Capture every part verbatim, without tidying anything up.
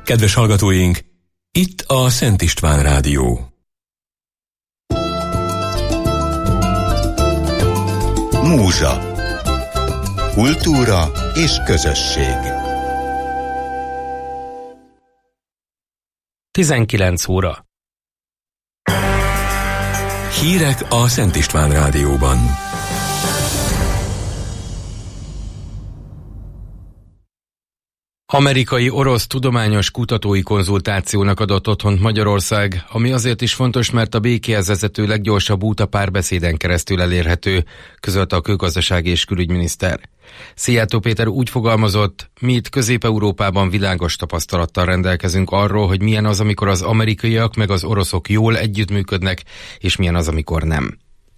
Kedves hallgatóink, itt a Szent István Rádió. Múzsa. Kultúra és közösség. tizenkilenc óra. Hírek a Szent István Rádióban. Amerikai-orosz tudományos kutatói konzultációnak adott otthont Magyarország, ami azért is fontos, mert a békéhez vezető leggyorsabb út a párbeszéden keresztül elérhető, közölte a külgazdasági és külügyminiszter. Szijjártó Péter úgy fogalmazott, mi itt Közép-Európában világos tapasztalattal rendelkezünk arról, hogy milyen az, amikor az amerikaiak meg az oroszok jól együttműködnek, és milyen az, amikor nem.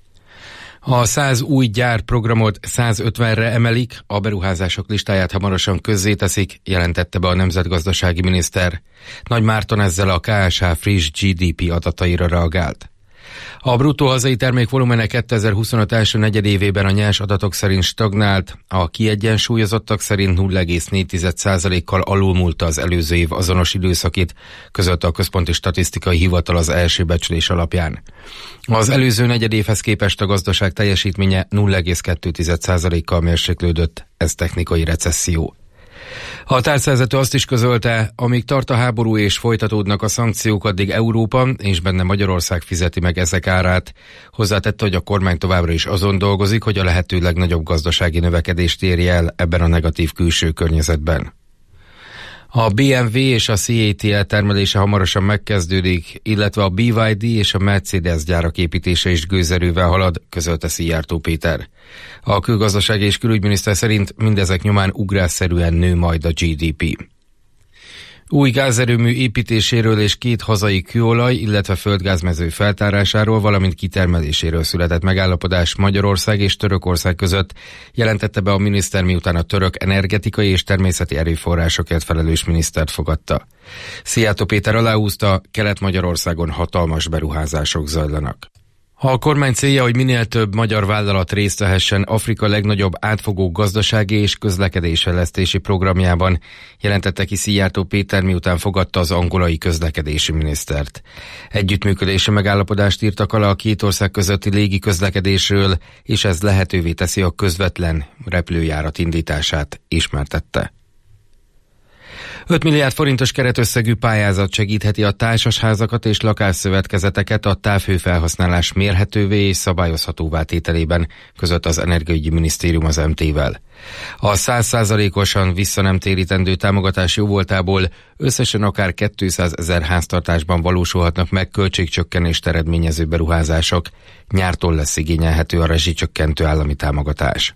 A száz új gyár programot százötvenre emelik, a beruházások listáját hamarosan közzéteszik, jelentette be a nemzetgazdasági miniszter. Nagy Márton ezzel a ká es há friss gé dé pé adataira reagált. A bruttó hazai termék volumene kétezer-huszonöt első negyedévében a nyers adatok szerint stagnált, a kiegyensúlyozottak szerint nulla egész négy százalékkal alulmúlta az előző év azonos időszakit, közölte a Központi Statisztikai Hivatal az első becslés alapján. Az előző negyedévhez képest a gazdaság teljesítménye nulla egész kettő százalékkal mérséklődött, ez technikai recesszió. A tárcavezető azt is közölte, amíg tart a háború és folytatódnak a szankciók, addig Európa és benne Magyarország fizeti meg ezek árát. Hozzátette, hogy a kormány továbbra is azon dolgozik, hogy a lehető legnagyobb gazdasági növekedést érje el ebben a negatív külső környezetben. A bé em vé és a cé á té el termelése hamarosan megkezdődik, illetve a bé ipszilon dé és a Mercedes gyárak építése is gőzerővel halad, közölte Szijjártó Péter. A külgazdasági és külügyminiszter szerint mindezek nyomán ugrásszerűen nő majd a gé dé pé. Új gázerőmű építéséről és két hazai kőolaj, illetve földgázmező feltárásáról, valamint kitermeléséről született megállapodás Magyarország és Törökország között, jelentette be a miniszter, miután a török energetikai és természeti erőforrásokért felelős minisztert fogadta. Szijjártó Péter aláhúzta, Kelet-Magyarországon hatalmas beruházások zajlanak. A kormány célja, hogy minél több magyar vállalat részt vehessen Afrika legnagyobb átfogó gazdasági és közlekedésfejlesztési programjában, jelentette ki Szijjártó Péter, miután fogadta az angolai közlekedési minisztert. Együttműködési megállapodást írtak alá a két ország közötti légi közlekedésről, és ez lehetővé teszi a közvetlen repülőjárat indítását, ismertette. öt milliárd forintos keretösszegű pályázat segítheti a társasházakat és lakásszövetkezeteket a távhőfelhasználás mérhetővé és szabályozhatóvá tételében, között az Energiaügyi Minisztérium az em té-vel. A száz százalékosan vissza nem térítendő támogatás jóvoltából összesen akár kétszázezer háztartásban valósulhatnak meg költségcsökkenést eredményező beruházások. Nyártól lesz igényelhető a rezsicsökkentő állami támogatás.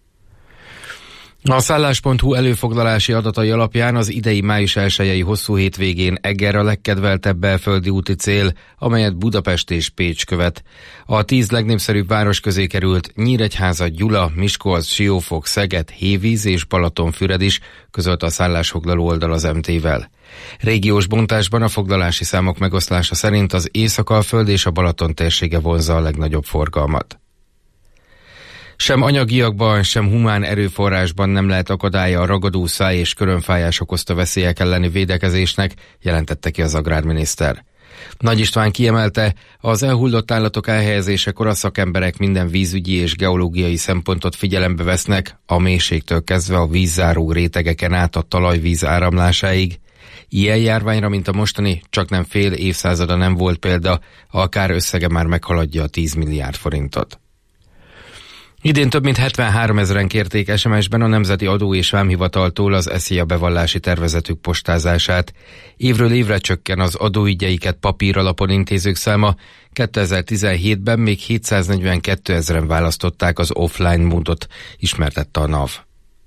A szállás pont hu előfoglalási adatai alapján az idei május elsejei hosszú hétvégén Eger a legkedveltebb belföldi úti cél, amelyet Budapest és Pécs követ. A tíz legnépszerűbb város közé került Nyíregyháza, Gyula, Miskolc, Siófok, Szeged, Hévíz és Balatonfüred is, közölte a szállásfoglaló oldal az em té-vel. Régiós bontásban a foglalási számok megoszlása szerint az Észak-Alföld és a Balaton térsége vonzza a legnagyobb forgalmat. Sem anyagiakban, sem humán erőforrásban nem lehet akadálya a ragadó száj és körömfájás okozta veszélyek elleni védekezésnek, jelentette ki az agrárminiszter. Nagy István kiemelte, az elhullott állatok elhelyezésekor a szakemberek minden vízügyi és geológiai szempontot figyelembe vesznek, a mélységtől kezdve a vízzáró rétegeken át a talajvíz áramlásáig. Ilyen járványra, mint a mostani, csak nem fél évszázada nem volt példa, akár összege már meghaladja a tíz milliárd forintot. Idén több mint hetvenhárom ezeren kérték es em es-ben a Nemzeti Adó és Vámhivataltól az SZIA bevallási tervezetük postázását. Évről évre csökken az adóügyeiket papíralapon intézők száma, kétezer-tizenhétben még hétszáznegyvenkettő ezeren választották az offline módot, ismertette a NAV.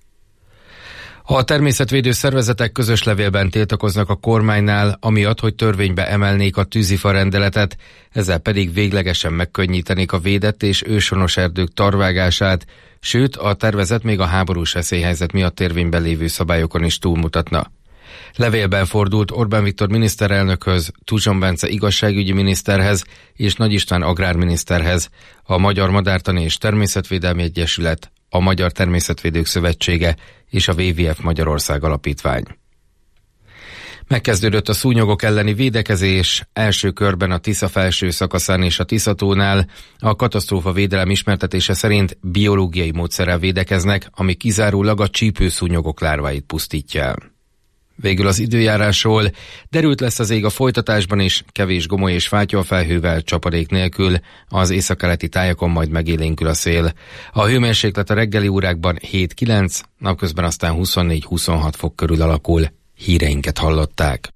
A természetvédő szervezetek közös levélben tiltakoznak a kormánynál, amiatt, hogy törvénybe emelnék a tűzifa rendeletet, ezzel pedig véglegesen megkönnyítenék a védett és őshonos erdők tarvágását, sőt, a tervezet még a háborús veszélyhelyzet miatt érvényben lévő szabályokon is túlmutatna. Levélben fordult Orbán Viktor miniszterelnökhöz, Tuzson Bence igazságügyi miniszterhez és Nagy István agrárminiszterhez, a Magyar Madártani és Természetvédelmi Egyesület, a Magyar Természetvédők Szövetsége és a dupla vé vé ef Magyarország Alapítvány. Megkezdődött a szúnyogok elleni védekezés, első körben a Tisza felső szakaszán és a Tiszatónál. A katasztrófa védelem ismertetése szerint biológiai módszerrel védekeznek, ami kizárólag a csípőszúnyogok lárváit pusztítja el. Végül az időjárásról. Derült lesz az ég a folytatásban is, kevés gomoly és fátyolfelhővel, csapadék nélkül, az északkeleti tájakon majd megélénkül a szél. A hőmérséklet a reggeli órákban hét-kilenc, napközben aztán huszonnégy-huszonhat fok körül alakul. Híreinket hallották.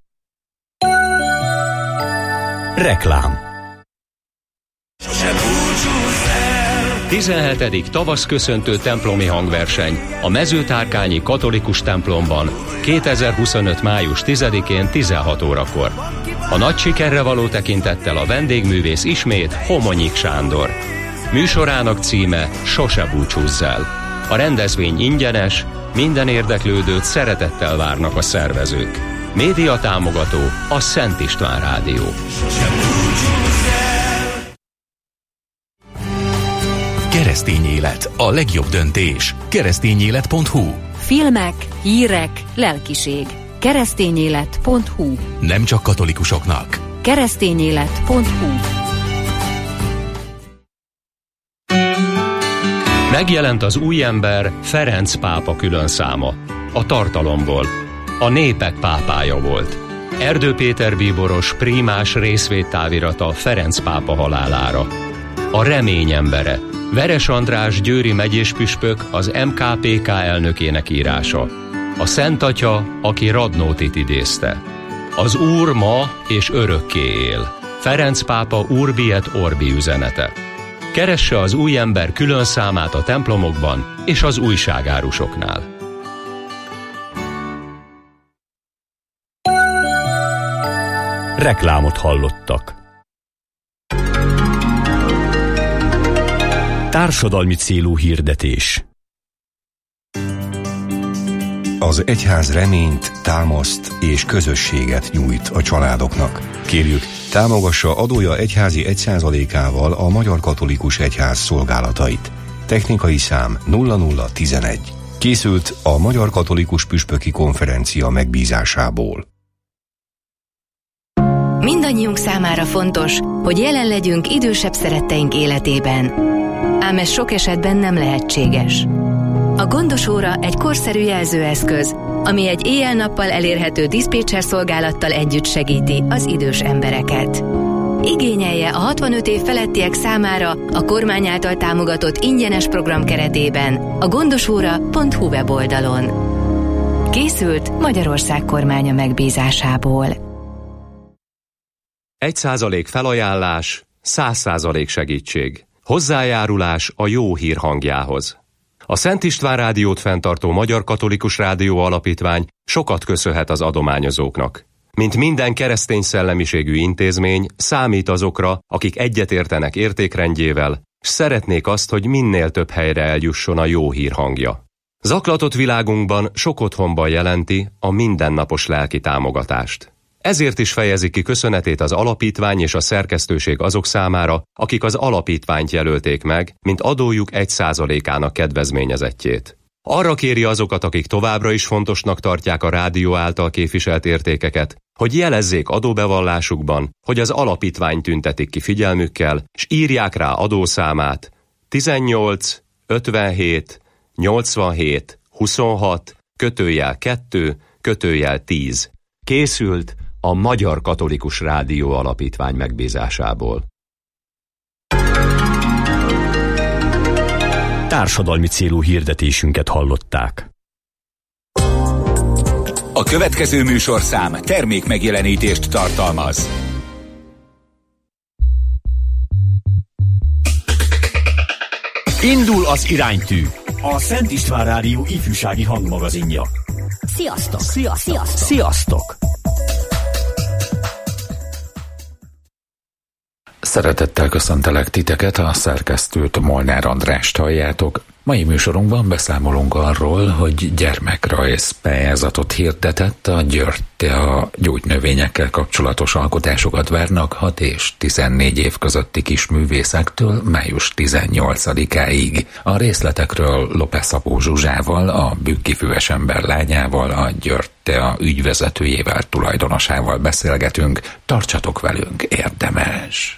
Reklám. tizenhetedik tavaszköszöntő templomi hangverseny a Mezőtárkányi Katolikus templomban kétezer-huszonöt. május tizedikén tizenhat órakor. A nagy sikerre való tekintettel a vendégművész ismét Homonyik Sándor. Műsorának címe Sose búcsúzz el. A rendezvény ingyenes, minden érdeklődőt szeretettel várnak a szervezők. Média támogató a Szent István Rádió. Keresztény élet, a legjobb döntés. keresztényélet pont hu. Filmek, hírek, lelkiség. keresztényélet pont hu. Nem csak katolikusoknak. keresztényélet pont hu. Megjelent az új ember, Ferenc pápa különszáma. A tartalomból. A népek pápája volt. Erdő Péter bíboros prímás részvédtávirata Ferenc pápa halálára. A remény embere. Veres András győri megyéspüspök, az em ká pé ká elnökének írása. A Szent Atya, aki Radnótit idézte. Az Úr ma és örökké él. Ferenc pápa Urbi et Orbi üzenete. Keresse az új ember külön számát a templomokban és az újságárusoknál. Reklámot hallottak. Társadalmi célú hirdetés. Az egyház reményt, támaszt és közösséget nyújt a családoknak. Kérjük, támogassa adója egyházi egy százalékával a Magyar Katolikus Egyház szolgálatait. Technikai szám nulla nulla tizenegy. Készült a Magyar Katolikus Püspöki Konferencia megbízásából. Mindannyiunk számára fontos, hogy jelen legyünk idősebb szeretteink életében. Ám ez sok esetben nem lehetséges. A Gondos óra egy korszerű jelzőeszköz, ami egy éjjel-nappal elérhető diszpécser szolgálattal együtt segíti az idős embereket. Igényelje a hatvanöt év felettiek számára a kormány által támogatott ingyenes program keretében a gondosóra pont hu weboldalon. Készült Magyarország kormánya megbízásából. Egy százalék felajánlás, száz százalék segítség. Hozzájárulás a jó hír hangjához. A Szent István Rádiót fenntartó Magyar Katolikus Rádió Alapítvány sokat köszönhet az adományozóknak. Mint minden keresztény szellemiségű intézmény, számít azokra, akik egyetértenek értékrendjével, s szeretnék azt, hogy minél több helyre eljusson a jó hír hangja. Zaklatott világunkban sok otthonban jelenti a mindennapos lelki támogatást. Ezért is fejezi ki köszönetét az alapítvány és a szerkesztőség azok számára, akik az alapítványt jelölték meg, mint adójuk egy százalékának kedvezményezettjét. Arra kéri azokat, akik továbbra is fontosnak tartják a rádió által képviselt értékeket, hogy jelezzék adóbevallásukban, hogy az alapítvány tüntetik ki figyelmükkel, s írják rá adószámát tizennyolc ötvenhét nyolcvanhét huszonhat kötőjel kettő kötőjel tíz. Készült a Magyar Katolikus Rádió Alapítvány megbízásából. Társadalmi célú hirdetésünket hallották. A következő műsorszám termék megjelenítést tartalmaz. Indul az iránytű, a Szent István Rádió ifjúsági hangmagazinja. Sziasztok! Sziasztok! Sziasztok! Sziasztok! Szeretettel köszöntelek titeket, a szerkesztőt, Molnár Andrást halljátok. Mai műsorunkban beszámolunk arról, hogy gyermekrajz pályázatot hirdetett a Györtea gyógynövényekkel kapcsolatos alkotásokat várnak hat és tizennégy év közötti kisművészektől május tizennyolcadikáig. A részletekről López Szabó Zsuzsával, a Bükki Füvesember lányával, a Györtea ügyvezetőjével, tulajdonosával beszélgetünk. Tartsatok velünk, érdemes!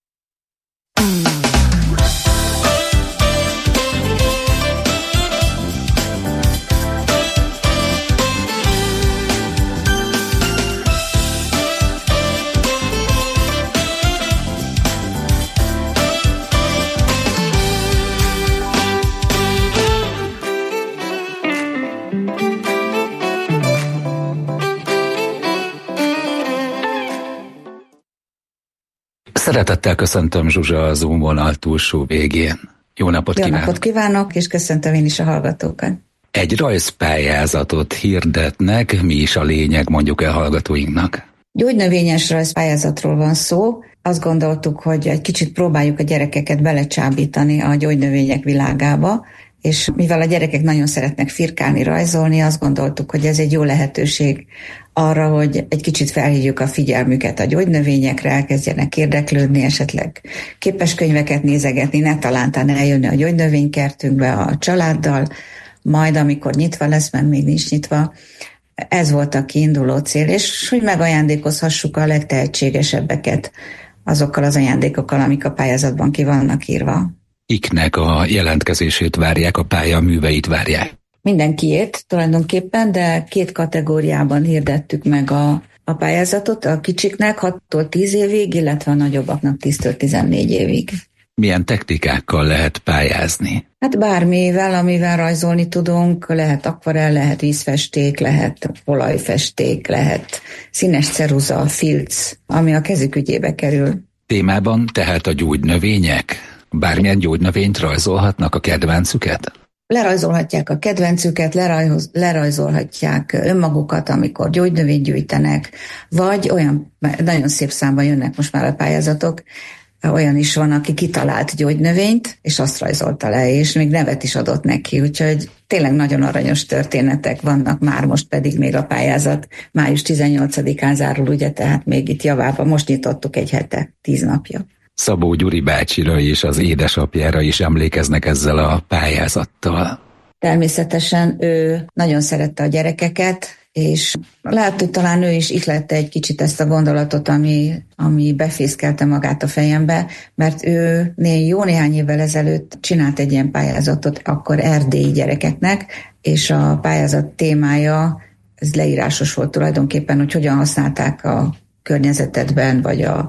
Szeretettel köszöntöm Zsuzsa a Zoom vonal túlsó végén. Jó napot Jó kívánok! napot kívánok, és köszöntöm én is a hallgatókat. Egy rajzpályázatot hirdetnek, mi is a lényeg, mondjuk el hallgatóinknak? Gyógynövényes rajzpályázatról van szó. Azt gondoltuk, hogy egy kicsit próbáljuk a gyerekeket belecsábítani a gyógynövények világába, és mivel a gyerekek nagyon szeretnek firkálni, rajzolni, azt gondoltuk, hogy ez egy jó lehetőség arra, hogy egy kicsit felhívjuk a figyelmüket a gyógynövényekre, elkezdjenek érdeklődni, esetleg képeskönyveket nézegetni, ne talántán eljönni a gyógynövénykertünkbe a családdal, majd amikor nyitva lesz, mert még nincs nyitva. Ez volt a kiinduló cél, és hogy megajándékozhassuk a legtehetségesebbeket azokkal az ajándékokkal, amik a pályázatban ki vannak írva. Iknek a jelentkezését várják, a pályaműveit várják? Mindenkiét tulajdonképpen, de két kategóriában hirdettük meg a, a pályázatot, a kicsiknek hattól tíz évig, illetve a nagyobbaknak tíztől tizennégy évig. Milyen technikákkal lehet pályázni? Hát bármivel, amivel rajzolni tudunk, lehet akvarell, lehet vízfesték, lehet olajfesték, lehet színes ceruza, filc, ami a kezük ügyébe kerül. Témában tehát a gyógynövények? Bármilyen gyógynövényt rajzolhatnak, a kedvencüket? Lerajzolhatják a kedvencüket, lerajz, lerajzolhatják önmagukat, amikor gyógynövényt gyűjtenek, vagy olyan, nagyon szép számban jönnek most már a pályázatok, olyan is van, aki kitalált gyógynövényt, és azt rajzolta le, és még nevet is adott neki, úgyhogy tényleg nagyon aranyos történetek vannak már, most pedig még a pályázat május tizennyolcadikán zárul, ugye, tehát még itt javában, most nyitottuk egy hete, tíz napja. Szabó Gyuri bácsira és az édesapjára is emlékeznek ezzel a pályázattal. Természetesen ő nagyon szerette a gyerekeket, és lehet, hogy talán ő is ihlette egy kicsit ezt a gondolatot, ami, ami befészkelte magát a fejembe, mert ő né, jó néhány évvel ezelőtt csinált egy ilyen pályázatot, akkor erdélyi gyerekeknek, és a pályázat témája, ez leírásos volt tulajdonképpen, hogy hogyan használták a környezetedben, vagy a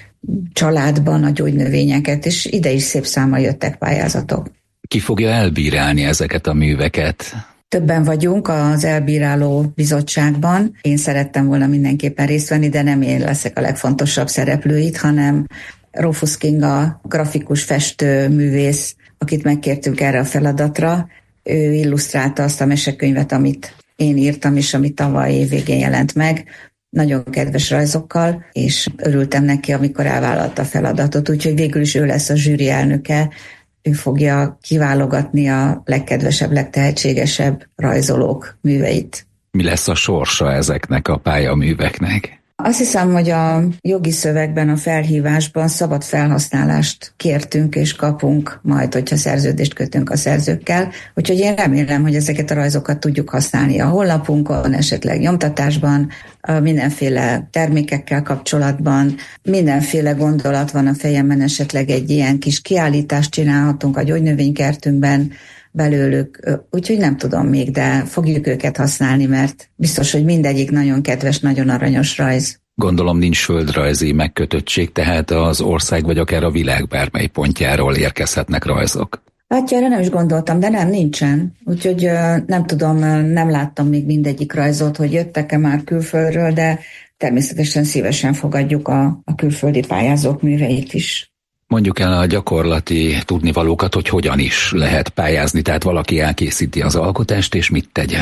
családban a gyógynövényeket, és ide is szép számmal jöttek pályázatok. Ki fogja elbírálni ezeket a műveket? Többen vagyunk az elbíráló bizottságban. Én szerettem volna mindenképpen részt venni, de nem én leszek a legfontosabb szereplő itt, hanem Rófusz Kinga, grafikus festő, művész, akit megkértünk erre a feladatra. Ő illusztrálta azt a mesekönyvet, amit én írtam, és amit tavaly év végén jelent meg. Nagyon kedves rajzokkal, és örültem neki, amikor elvállalta a feladatot, úgyhogy végül is ő lesz a zsűri elnöke, ő fogja kiválogatni a legkedvesebb, legtehetségesebb rajzolók műveit. Mi lesz a sorsa ezeknek a pályaműveknek? Azt hiszem, hogy a jogi szövegben, a felhívásban szabad felhasználást kértünk és kapunk majd, hogyha szerződést kötünk a szerzőkkel. Úgyhogy én remélem, hogy ezeket a rajzokat tudjuk használni a honlapunkon, esetleg nyomtatásban, mindenféle termékekkel kapcsolatban, mindenféle gondolat van a fejemben, esetleg egy ilyen kis kiállítást csinálhatunk a gyógynövénykertünkben belőlük, úgyhogy nem tudom még, de fogjuk őket használni, mert biztos, hogy mindegyik nagyon kedves, nagyon aranyos rajz. Gondolom nincs földrajzi megkötöttség, tehát az ország vagy akár a világ bármely pontjáról érkezhetnek rajzok. Hát erre nem is gondoltam, de nem, nincsen. Úgyhogy nem tudom, nem láttam még mindegyik rajzot, hogy jöttek-e már külföldről, de természetesen szívesen fogadjuk a, a külföldi pályázók műveit is. Mondjuk el a gyakorlati tudnivalókat, hogy hogyan is lehet pályázni, tehát valaki elkészíti az alkotást, és mit tegyen.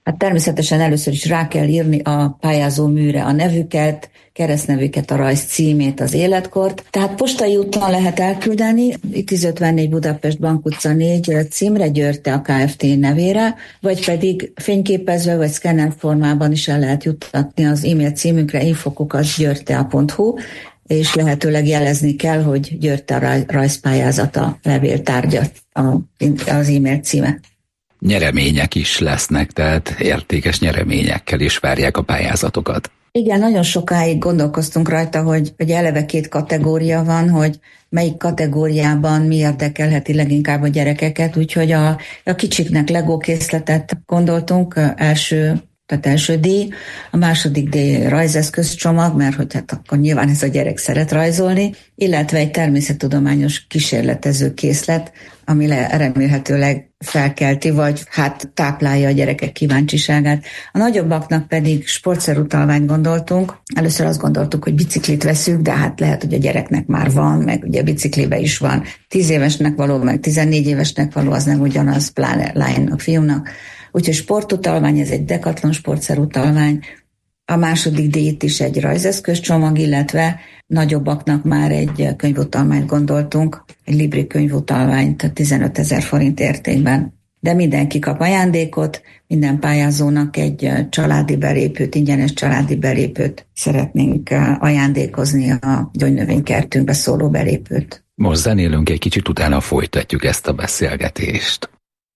Hát természetesen először is rá kell írni a pályázó műre a nevüket, keresztnevüket, a rajz címét, az életkort. Tehát postai úton lehet elküldeni, tíz ötvennégy Budapest, Bank utca négy címre, Györte a Kft. Nevére, vagy pedig fényképezve vagy szkenner formában is el lehet juttatni az e-mail címünkre info kukac györtea pont hu, és lehetőleg jelezni kell, hogy Györte a rajzpályázata levéltárgya az e-mail címe. Nyeremények is lesznek, tehát értékes nyereményekkel is várják a pályázatokat. Igen, nagyon sokáig gondolkoztunk rajta, hogy, hogy eleve két kategória van, hogy melyik kategóriában mi érdekelheti leginkább a gyerekeket, úgyhogy a, a kicsiknek Lego készletet gondoltunk, első, tehát első díj, a második díj rajzeszközcsomag, mert hogy hát akkor nyilván ez a gyerek szeret rajzolni, illetve egy természettudományos kísérletező készlet, ami remélhetőleg felkelti, vagy hát táplálja a gyerekek kíváncsiságát. A nagyobbaknak pedig sportszerutalványt gondoltunk. Először azt gondoltuk, hogy biciklit veszünk, de hát lehet, hogy a gyereknek már van, meg ugye biciklibe is van. Tíz évesnek való, meg tizennégy évesnek való, az nem ugyanaz, pláne lánynak, fiúnak. Úgyhogy sportutalvány, ez egy Decathlon sportszerutalvány. A második díjt is egy rajzeszközcsomag, illetve nagyobbaknak már egy könyvutalványt gondoltunk, egy Libri könyvutalványt tizenötezer forint értékben. De mindenki kap ajándékot, minden pályázónak egy családi belépőt, ingyenes családi belépőt szeretnénk ajándékozni, a gyógynövénykertünkbe szóló belépőt. Most zenélünk egy kicsit, utána folytatjuk ezt a beszélgetést.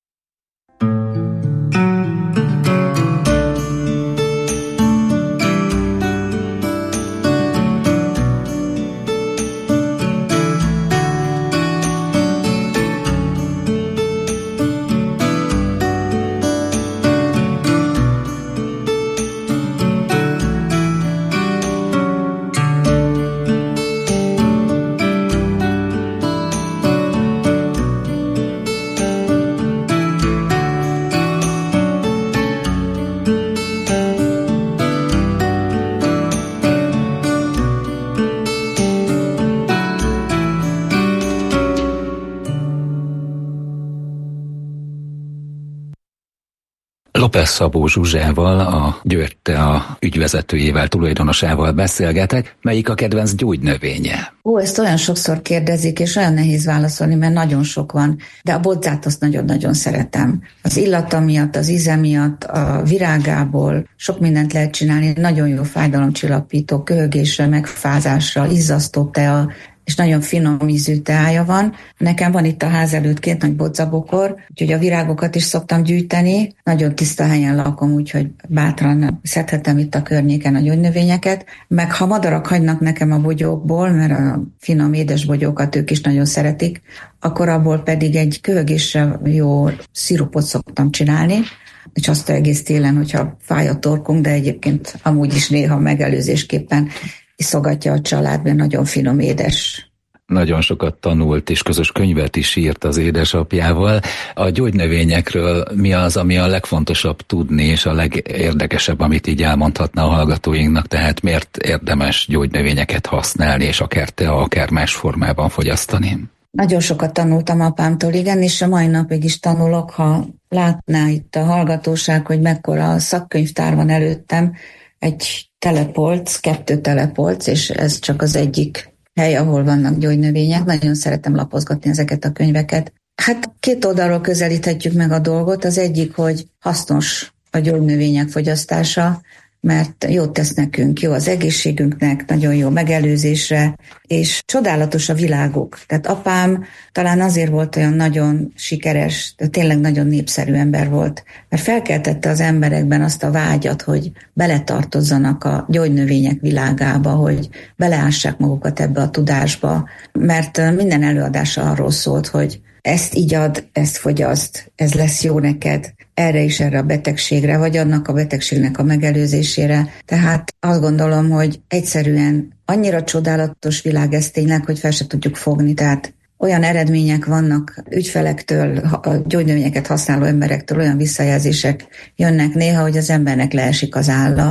López Szabó Zsuzsával, a Györte a ügyvezetőjével, tulajdonosával beszélgetek. Melyik a kedvenc gyógynövénye? Ó, ezt olyan sokszor kérdezik, és olyan nehéz válaszolni, mert nagyon sok van. De a bodzát azt nagyon-nagyon szeretem. Az illata miatt, az íze miatt, a virágából sok mindent lehet csinálni. Nagyon jó fájdalomcsillapító, köhögésre, megfázásra, izzasztó tea, és nagyon finom ízű teája van. Nekem van itt a ház előtt két nagy bodzabokor, úgyhogy a virágokat is szoktam gyűjteni. Nagyon tiszta helyen lakom, úgyhogy bátran szedhetem itt a környéken a gyógynövényeket. Meg ha madarak hagynak nekem a bogyókból, mert a finom édes bogyókat ők is nagyon szeretik, akkor abból pedig egy köhögésre jó szirupot szoktam csinálni, és azt egész télen, hogyha fáj a torkunk, de egyébként amúgy is néha megelőzésképpen iszogatja a család, mert nagyon finom, édes. Nagyon sokat tanult, és közös könyvet is írt az édesapjával. A gyógynövényekről mi az, ami a legfontosabb tudni, és a legérdekesebb, amit így elmondhatna a hallgatóinknak, tehát miért érdemes gyógynövényeket használni, és akár te, akár más formában fogyasztani? Nagyon sokat tanultam apámtól, igen, és a mai napig is tanulok, ha látná itt a hallgatóság, hogy mekkora szakkönyvtár van előttem, egy telepolc, kettő telepolc, és ez csak az egyik hely, ahol vannak gyógynövények. Nagyon szeretem lapozgatni ezeket a könyveket. Hát két oldalról közelíthetjük meg a dolgot. Az egyik, hogy hasznos a gyógynövények fogyasztása, mert jót tesz nekünk, jó az egészségünknek, nagyon jó megelőzésre, és csodálatos a világuk. Tehát apám talán azért volt olyan nagyon sikeres, de tényleg nagyon népszerű ember volt, mert felkeltette az emberekben azt a vágyat, hogy beletartozzanak a gyógynövények világába, hogy beleássák magukat ebbe a tudásba, mert minden előadása arról szólt, hogy ezt igyad, ezt fogyaszt, ez lesz jó neked, erre is, erre a betegségre, vagy annak a betegségnek a megelőzésére. Tehát azt gondolom, hogy egyszerűen annyira csodálatos világ ez tényleg, hogy fel se tudjuk fogni. Tehát olyan eredmények vannak ügyfelektől, a gyógynövényeket használó emberektől, olyan visszajelzések jönnek néha, hogy az embernek leesik az álla,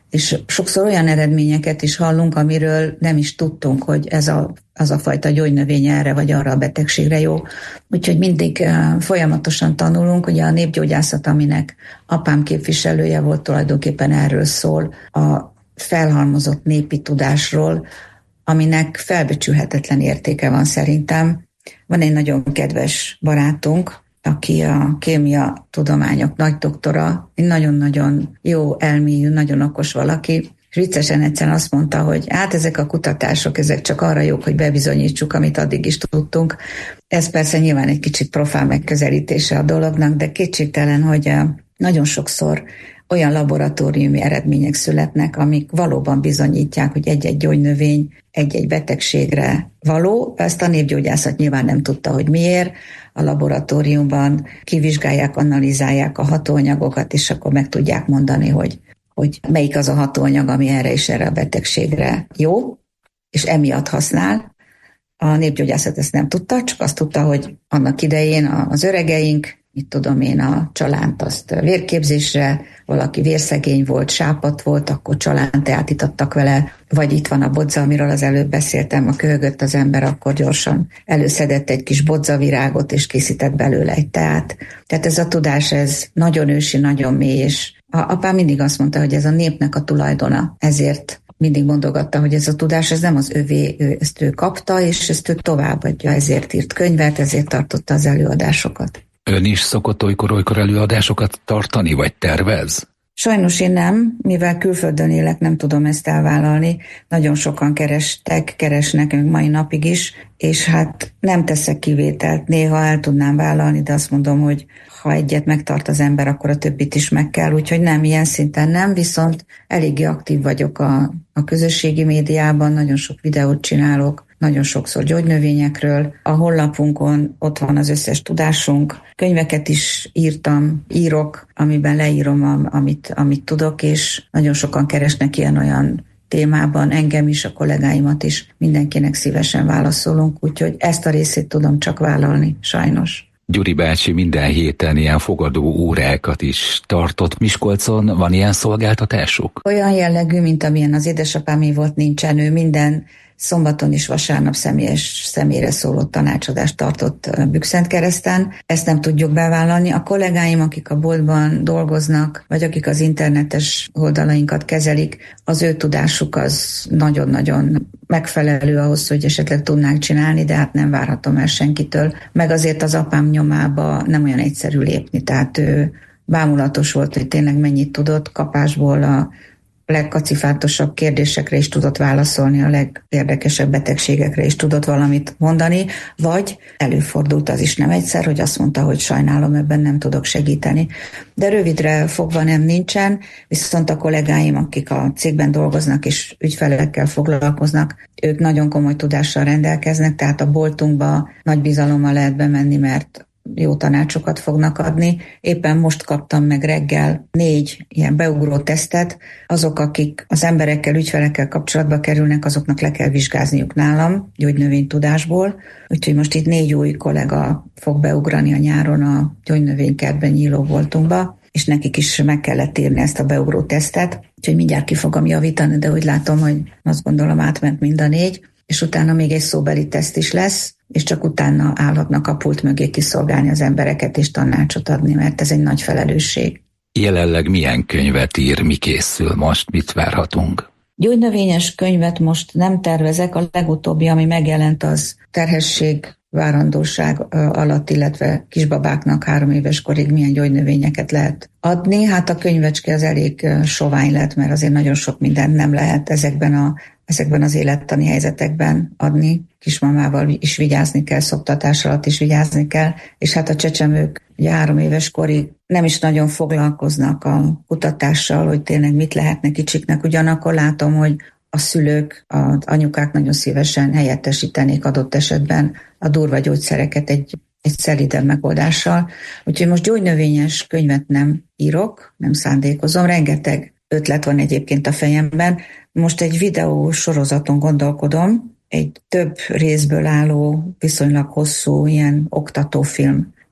és sokszor olyan eredményeket is hallunk, amiről nem is tudtunk, hogy ez a, az a fajta gyógynövény erre vagy arra a betegségre jó. Úgyhogy mindig folyamatosan tanulunk, ugye a népgyógyászat, aminek apám képviselője volt, tulajdonképpen erről szól, a felhalmozott népi tudásról, aminek felbecsülhetetlen értéke van szerintem. Van egy nagyon kedves barátunk, aki a kémia tudományok nagy doktora, egy nagyon-nagyon jó elmélyű, nagyon okos valaki, és viccesen egyszer azt mondta, hogy hát ezek a kutatások, ezek csak arra jók, hogy bebizonyítsuk, amit addig is tudtunk. Ez persze nyilván egy kicsit profán megközelítése a dolognak, de kétségtelen, hogy nagyon sokszor olyan laboratóriumi eredmények születnek, amik valóban bizonyítják, hogy egy-egy gyógynövény egy-egy betegségre való. Ezt a népgyógyászat nyilván nem tudta, hogy miért. A laboratóriumban kivizsgálják, analizálják a hatóanyagokat, és akkor meg tudják mondani, hogy, hogy melyik az a hatóanyag, ami erre és erre a betegségre jó, és emiatt használ. A népgyógyászat ezt nem tudta, csak azt tudta, hogy annak idején az öregeink, mit tudom én, a csalánt azt vérképzésre, valaki vérszegény volt, sápadt volt, akkor csalánteát itattak vele, vagy itt van a bodza, amiről az előbb beszéltem, a köhögött az ember, akkor gyorsan előszedett egy kis bodzavirágot, és készített belőle egy teát. Tehát ez a tudás, ez nagyon ősi, nagyon mély, és a apám mindig azt mondta, hogy ez a népnek a tulajdona, ezért mindig mondogatta, hogy ez a tudás, ez nem az övé, ő, ezt ő kapta, és ezt ő továbbadja, ezért írt könyvet, ezért tartotta az előadásokat. Ön is szokott olykor-olykor előadásokat tartani, vagy tervez? Sajnos én nem, mivel külföldön élek, nem tudom ezt elvállalni. Nagyon sokan kerestek, keresnek még mai napig is, és hát nem teszek kivételt. Néha el tudnám vállalni, de azt mondom, hogy ha egyet megtart az ember, akkor a többit is meg kell. Úgyhogy nem, ilyen szinten nem, viszont eléggé aktív vagyok a, a közösségi médiában, nagyon sok videót csinálok, nagyon sokszor gyógynövényekről. A honlapunkon ott van az összes tudásunk. Könyveket is írtam, írok, amiben leírom, amit, amit tudok, és nagyon sokan keresnek ilyen-olyan témában, engem is, a kollégáimat is, mindenkinek szívesen válaszolunk, úgyhogy ezt a részét tudom csak vállalni, sajnos. Gyuri bácsi minden héten ilyen fogadó órákat is tartott Miskolcon. Van ilyen szolgáltatásuk? Olyan jellegű, mint amilyen az édesapámé volt, nincsen. Ő minden szombaton és vasárnap személyes személyre szóló tanácsadást tartott Bükkszentkereszten. Ezt nem tudjuk bevállalni. A kollégáim, akik a boltban dolgoznak, vagy akik az internetes oldalainkat kezelik, az ő tudásuk az nagyon-nagyon megfelelő ahhoz, hogy esetleg tudnánk csinálni, de hát nem várhatom el senkitől. Meg azért az apám nyomába nem olyan egyszerű lépni, tehát ő bámulatos volt, hogy tényleg mennyit tudott, kapásból a legkacifántosabb kérdésekre is tudott válaszolni, a legérdekesebb betegségekre is tudott valamit mondani, vagy előfordult az is nem egyszer, hogy azt mondta, hogy sajnálom, ebben nem tudok segíteni. De rövidre fogva nem nincsen, viszont a kollégáim, akik a cégben dolgoznak és ügyfelekkel foglalkoznak, ők nagyon komoly tudással rendelkeznek, tehát a boltunkba nagy bizalommal lehet bemenni, mert jó tanácsokat fognak adni. Éppen most kaptam meg reggel négy ilyen beugró tesztet. Azok, akik az emberekkel, ügyfelekkel kapcsolatba kerülnek, azoknak le kell vizsgázniuk nálam, gyógynövénytudásból. Úgyhogy most itt négy új kollega fog beugrani a nyáron a gyógynövénykertben nyíló boltunkba, és nekik is meg kellett írni ezt a beugró tesztet. Úgyhogy mindjárt ki fogom javítani, de úgy látom, hogy azt gondolom átment mind a négy, és utána még egy szóbeli teszt is lesz, és csak utána állhatnak a pult mögé kiszolgálni az embereket és tanácsot adni, mert ez egy nagy felelősség. Jelenleg milyen könyvet ír, mi készül most, mit várhatunk? Gyógynövényes könyvet most nem tervezek, a legutóbbi, ami megjelent, az terhesség, várandóság alatt, illetve kisbabáknak három éves korig milyen gyógynövényeket lehet adni. Hát a könyvecske az elég sovány lett, mert azért nagyon sok mindent nem lehet ezekben a ezekben az élettani helyzetekben adni. Kismamával is vigyázni kell, szoptatás alatt is vigyázni kell, és hát a csecsemők ugye három éves korig nem is nagyon foglalkoznak a kutatással, hogy tényleg mit lehetne kicsiknek. Ugyanakkor látom, hogy a szülők, az anyukák nagyon szívesen helyettesítenék adott esetben a durva gyógyszereket egy, egy szelidebb megoldással. Úgyhogy most gyógynövényes könyvet nem írok, nem szándékozom, rengeteg ötlet van egyébként a fejemben. Most egy videó sorozaton gondolkodom, egy több részből álló, viszonylag hosszú ilyen oktatófilm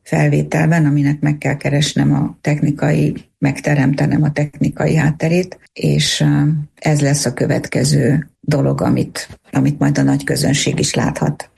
felvételben, aminek meg kell keresnem a technikai, megteremtenem a technikai hátterét, és ez lesz a következő dolog, amit, amit majd a nagy közönség is láthat.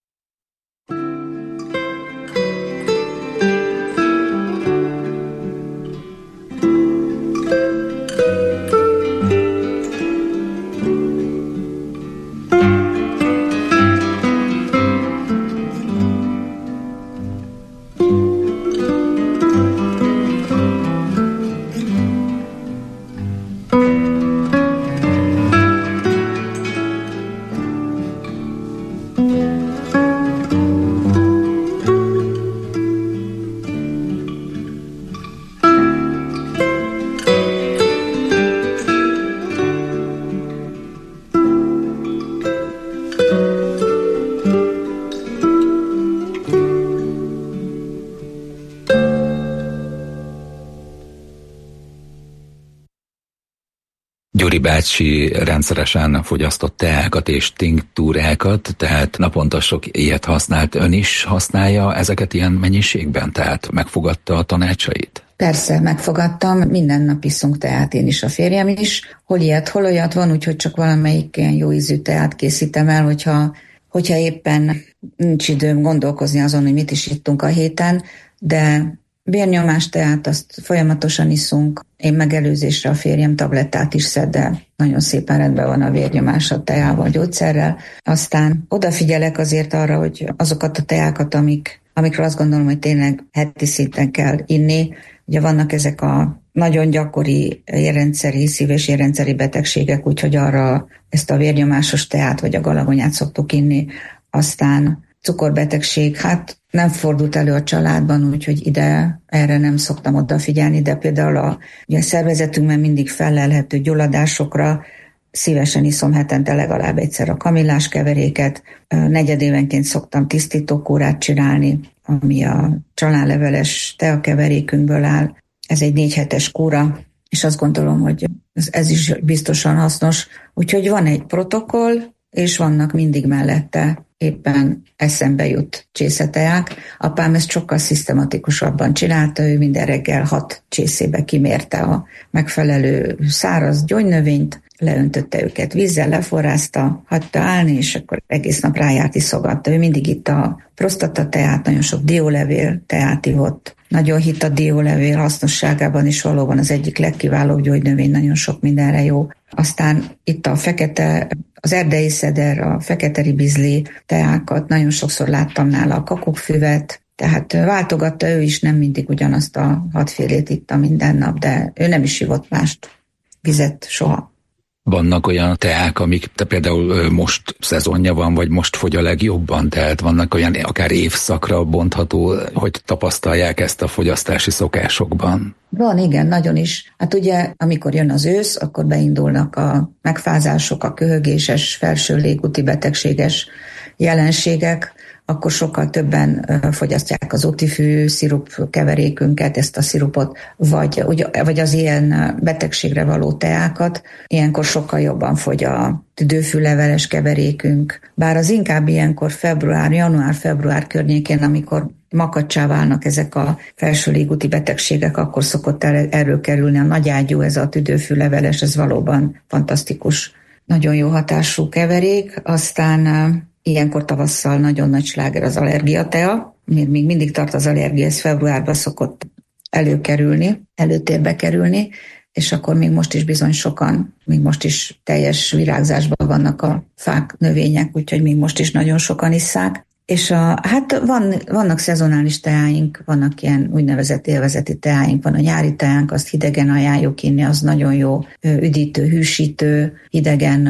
Gyuri bácsi rendszeresen fogyasztott teákat és tinktúrákat, tehát naponta sok ilyet használt. Ön is használja ezeket ilyen mennyiségben? Tehát megfogadta a tanácsait? Persze, megfogadtam. Minden nap iszunk teát, én is, a férjem is. Hol ilyet, hol olyat van, úgyhogy csak valamelyik ilyen jó ízű teát készítem el, hogyha, hogyha éppen nincs időm gondolkozni azon, hogy mit is ittunk a héten, de vérnyomás teát azt folyamatosan iszunk. Én megelőzésre a férjem tablettát is szed, de nagyon szépen rendben van a vérnyomás a teával, gyógyszerrel. Aztán odafigyelek azért arra, hogy azokat a teákat, amik, amikről azt gondolom, hogy tényleg heti szinten kell inni. Ugye vannak ezek a nagyon gyakori érrendszeri, szív- és érrendszeri betegségek, úgyhogy arra ezt a vérnyomásos teát vagy a galagonyát szoktuk inni. Aztán cukorbetegség, hát nem fordult elő a családban, úgyhogy ide erre nem szoktam odafigyelni, de például a, ugye a szervezetünkben mindig fellelhető gyulladásokra szívesen iszom hetente legalább egyszer a kamillás keveréket. Negyedévenként szoktam tisztítókúrát csinálni, ami a csalánleveles teakeverékünkből áll. Ez egy négy hetes kúra, és azt gondolom, hogy ez, ez is biztosan hasznos. Úgyhogy van egy protokoll, és vannak mindig mellette éppen eszembe jut csészeteák. Apám ezt sokkal szisztematikusabban csinálta, ő minden reggel hat csészébe kimérte a megfelelő száraz gyógynövényt, leöntötte őket vízzel, leforrázta, hagyta állni, és akkor egész nap rájárt iszogatta. Ő mindig itt a prostata teát, nagyon sok diólevél teát ivott. Nagyon hitt a diólevél hasznosságában is, valóban az egyik legkiválóbb gyógynövény, nagyon sok mindenre jó. Aztán itt a fekete, az erdei szeder, a fekete ribizli teákat, nagyon sokszor láttam nála a kakukfüvet, tehát váltogatta ő is, nem mindig ugyanazt a hatfélét itta minden nap, de ő nem is ivott mást, vizet soha. Vannak olyan teák, amik te például most szezonja van, vagy most fogy a legjobban, tehát vannak olyan akár évszakra bontható, hogy tapasztalják ezt a fogyasztási szokásokban? Van, igen, nagyon is. Hát ugye, amikor jön az ősz, akkor beindulnak a megfázások, a köhögéses, felső légúti betegséges jelenségek, akkor sokkal többen fogyasztják az útifű szirup keverékünket, ezt a szirupot, vagy, vagy az ilyen betegségre való teákat. Ilyenkor sokkal jobban fogy a tüdőfűleveles keverékünk. Bár az inkább ilyenkor február, január-február környékén, amikor makacsá válnak ezek a felső légúti betegségek, akkor szokott el, erről kerülni a nagyágyú, ez a tüdőfűleveles, ez valóban fantasztikus, nagyon jó hatású keverék. Aztán ilyenkor tavasszal nagyon nagy sláger az allergiatea, még mindig tart az allergia, ez februárban szokott előkerülni, előtérbe kerülni, és akkor még most is bizony sokan, még most is teljes virágzásban vannak a fák, növények, úgyhogy még most is nagyon sokan isszák. És a, hát van, vannak szezonális teáink, vannak ilyen úgynevezett élvezeti teáink, van a nyári teánk, azt hidegen ajánljuk inni, az nagyon jó, üdítő, hűsítő, hidegen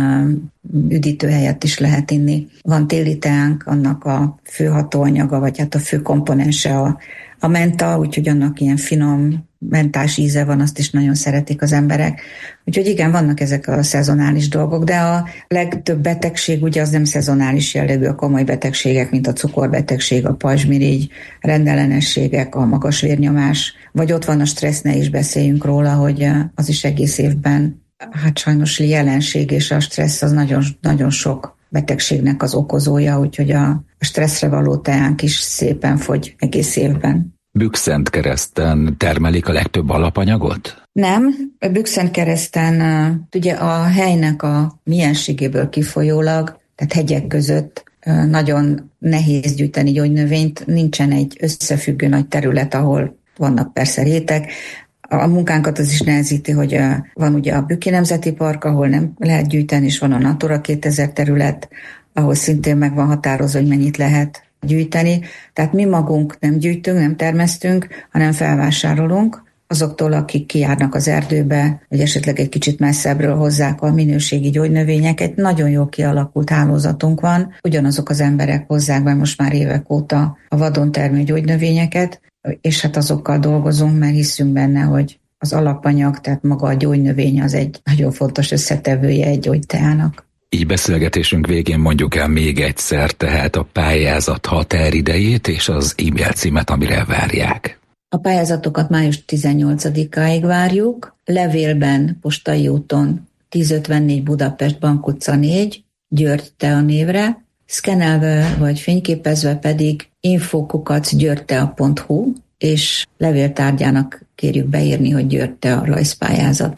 üdítő helyett is lehet inni. Van téli teánk, annak a fő hatóanyaga, vagy hát a fő komponense a, a menta, úgyhogy annak ilyen finom mentás íze van, azt is nagyon szeretik az emberek. Úgyhogy igen, vannak ezek a szezonális dolgok, de a legtöbb betegség ugye az nem szezonális jellegű, a komoly betegségek, mint a cukorbetegség, a pajzsmirigy, rendellenességek, a magas vérnyomás, vagy ott van a stressz, ne is beszéljünk róla, hogy az is egész évben hát sajnos jelenség, és a stressz az nagyon, nagyon sok betegségnek az okozója, úgyhogy a stresszre való teánk is szépen fogy egész évben. Bükkszentkereszten termelik a legtöbb alapanyagot? Nem, Bükkszentkereszten ugye a helynek a mienségéből kifolyólag, tehát hegyek között nagyon nehéz gyűjteni gyógynövényt, nincsen egy összefüggő nagy terület, ahol vannak persze rétek. A munkánkat az is nehezíti, hogy van ugye a Bükki Nemzeti Park, ahol nem lehet gyűjteni, és van a Natura kétezer terület, ahol szintén meg van határozva, hogy mennyit lehet gyűjteni. Tehát mi magunk nem gyűjtünk, nem termesztünk, hanem felvásárolunk azoktól, akik kijárnak az erdőbe, vagy esetleg egy kicsit messzebbről hozzák a minőségi gyógynövényeket. Nagyon jól kialakult hálózatunk van, ugyanazok az emberek hozzák be most már évek óta a vadon termő gyógynövényeket, és hát azokkal dolgozunk, mert hiszünk benne, hogy az alapanyag, tehát maga a gyógynövény az egy nagyon fontos összetevője egy gyógyteának. Így beszélgetésünk végén mondjuk el még egyszer tehát a pályázat határidejét és az e-mail címet, amire várják. A pályázatokat május tizennyolcadikáig várjuk, levélben, postai úton tízötvennégy Budapest, Bank utca négy, György Tea névre, szkenelve vagy fényképezve pedig info kukac györgytea pont hu, és levéltárgyának kérjük beírni, hogy György Tea rajzpályázat.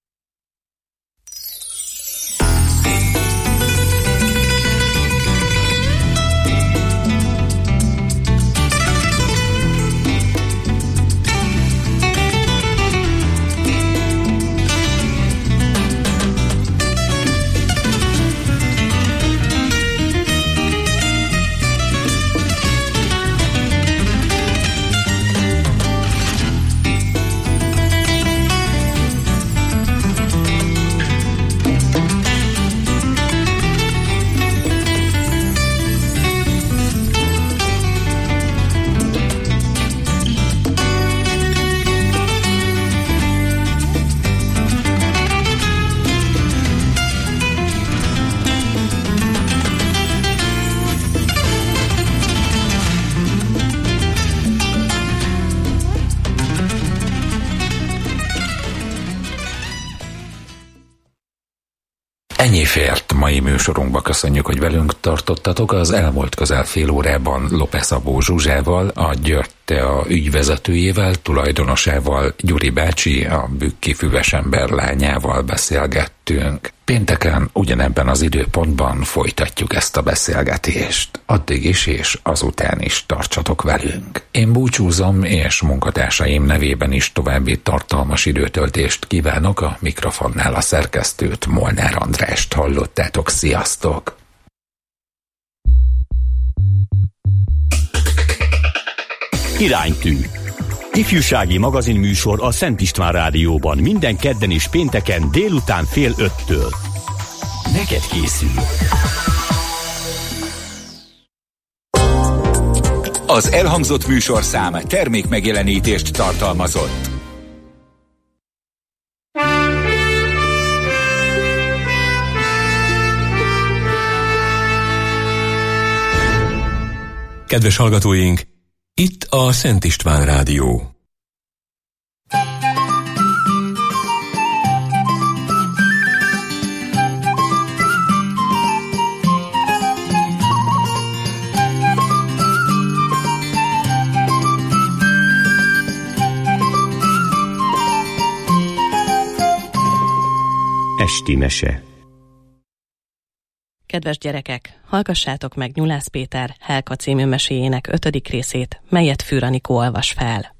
Ennyi fért mai műsorunkba, köszönjük, hogy velünk tartottatok. Az elmúlt közel fél órában López Szabó Zsuzsával, a György Tea ügyvezetőjével, tulajdonosával, Gyuri bácsi, a bükki füvesember lányával beszélgettünk. Pénteken ugyanebben az időpontban folytatjuk ezt a beszélgetést. Addig is és azután is tartsatok velünk. Én búcsúzom, és munkatársaim nevében is további tartalmas időtöltést kívánok. A mikrofonnál a szerkesztőt, Molnár Andrást hallottátok. Sziasztok! Iránytű. Ifjúsági magazinműsor a Szent István Rádióban minden kedden és pénteken délután fél öttől. Neked készül. Az elhangzott műsorszám termék megjelenítést tartalmazott. Kedves hallgatóink, itt a Szent István Rádió. Esti mese. Kedves gyerekek, hallgassátok meg Nyulász Péter Helka című meséjének ötödik részét, melyet Fűr Anikó olvas fel.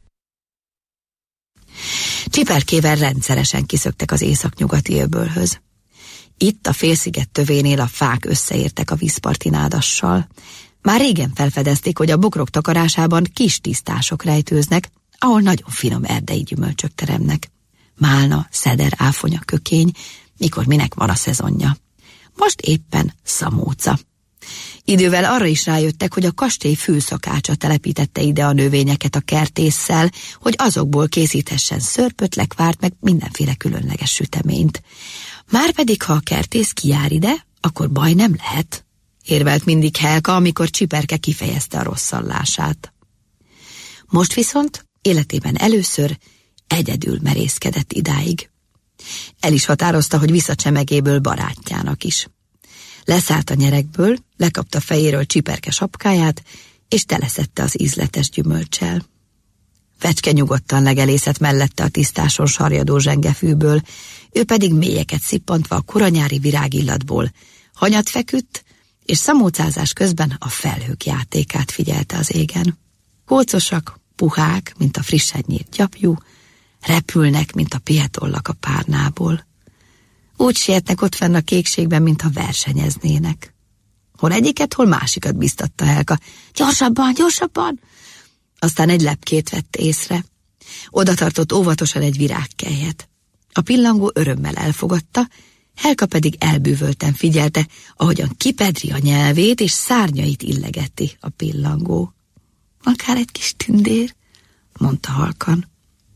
Csiperkével rendszeresen kiszöktek az északnyugati öbölhöz. Itt a félsziget tövénél a fák összeértek a vízparti nádassal. Már régen felfedezték, hogy a bokrok takarásában kis tisztások rejtőznek, ahol nagyon finom erdei gyümölcsök teremnek. Málna, szeder, áfonya, kökény, mikor minek van a szezonja. Most éppen szamóca. Idővel arra is rájöttek, hogy a kastély fülszakácsa telepítette ide a növényeket a kertésszel, hogy azokból készíthessen szörpöt, lekvárt, meg mindenféle különleges süteményt. Márpedig, ha a kertész kijár ide, akkor baj nem lehet, érvelt mindig Helka, amikor Csiperke kifejezte a rosszallását. Most viszont életében először egyedül merészkedett idáig. El is határozta, hogy visszacsemegéből barátjának is. Leszállt a nyerekből, lekapta fejéről Csiperke sapkáját, és teleszedte az ízletes gyümölccsel. Fecske nyugodtan legelészett mellette a tisztáson sarjadó zsengefűből, ő pedig mélyeket szippantva a koranyári virágillatból hanyat feküdt, és szamócázás közben a felhők játékát figyelte az égen. Kócosak, puhák, mint a frissen nyírt gyapjú, repülnek, mint a pietollak a párnából. Úgy sietnek ott fenn a kékségben, mintha versenyeznének. Hol egyiket, hol másikat biztatta Helka. Gyorsabban, gyorsabban! Aztán egy lepkét vett észre. Oda tartott óvatosan egy virágkelyet. A pillangó örömmel elfogadta, Helka pedig elbűvölten figyelte, ahogyan kipedri a nyelvét, és szárnyait illegeti a pillangó. Akár egy kis tündér, mondta halkan.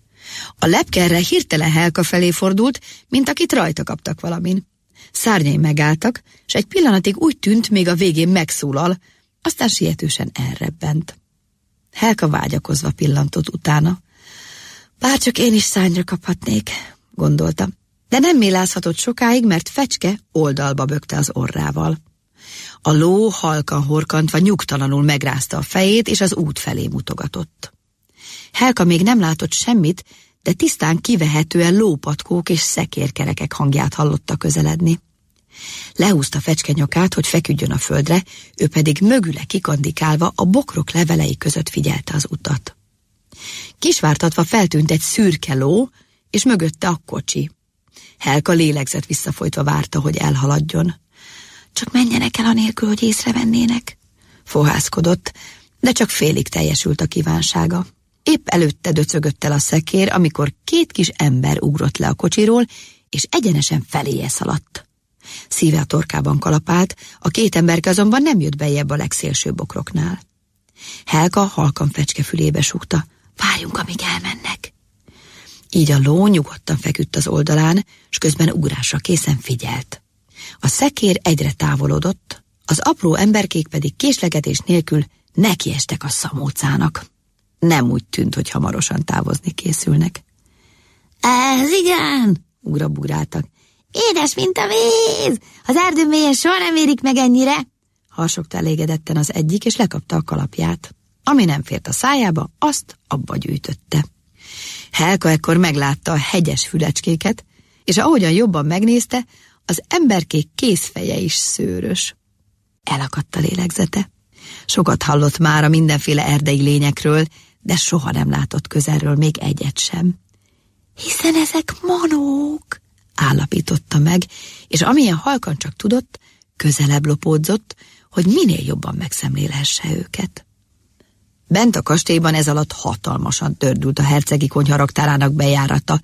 A lepke erre hirtelen Helka felé fordult, mint akit rajta kaptak valamin. Szárnyai megálltak, s egy pillanatig úgy tűnt, még a végén megszólal, aztán sietősen elrebbent. Helka vágyakozva pillantott utána. Bárcsak én is szárnyra kaphatnék, gondolta, de nem mélázhatott sokáig, mert Fecske oldalba bökte az orrával. A ló halkan horkantva nyugtalanul megrázta a fejét, és az út felé mutogatott. Helka még nem látott semmit, de tisztán kivehetően lópatkók és szekérkerekek hangját hallotta közeledni. Lehúzta Fecske nyakát, hogy feküdjön a földre, ő pedig mögüle kikandikálva a bokrok levelei között figyelte az utat. Kisvártatva feltűnt egy szürke ló, és mögötte a kocsi. Helka lélegzett visszafolytva várta, hogy elhaladjon. Csak menjenek el anélkül, hogy észrevennének, fohászkodott, de csak félig teljesült a kívánsága. Épp előtte döcögött el a szekér, amikor két kis ember ugrott le a kocsiról, és egyenesen feléje szaladt. Szíve a torkában kalapált, a két emberke azonban nem jött bejebb a legszélsőbb bokroknál. Helka halkan Fecske fülébe súgta, várjunk, amíg elmennek. Így a ló nyugodtan feküdt az oldalán, s közben ugrásra készen figyelt. A szekér egyre távolodott, az apró emberkék pedig késlekedés nélkül nekiestek a szamócának. Nem úgy tűnt, hogy hamarosan távozni készülnek. Ez igen, ugrabugráltak. Édes, mint a víz! Az erdő mélyen soha nem érik meg ennyire! Harsogta elégedetten az egyik, és lekapta a kalapját. Ami nem fért a szájába, azt abba gyűjtötte. Helka ekkor meglátta a hegyes fülecskéket, és ahogyan jobban megnézte, az emberkék kézfeje is szőrös. Elakadt a lélegzete. Sokat hallott már a mindenféle erdei lényekről, de soha nem látott közelről még egyet sem. Hiszen ezek manók, állapította meg, és amilyen halkan csak tudott, közelebb lopódzott, hogy minél jobban megszemlélhesse őket. Bent a kastélyban ez alatt hatalmasan tördült a hercegi konyha raktárának bejárata.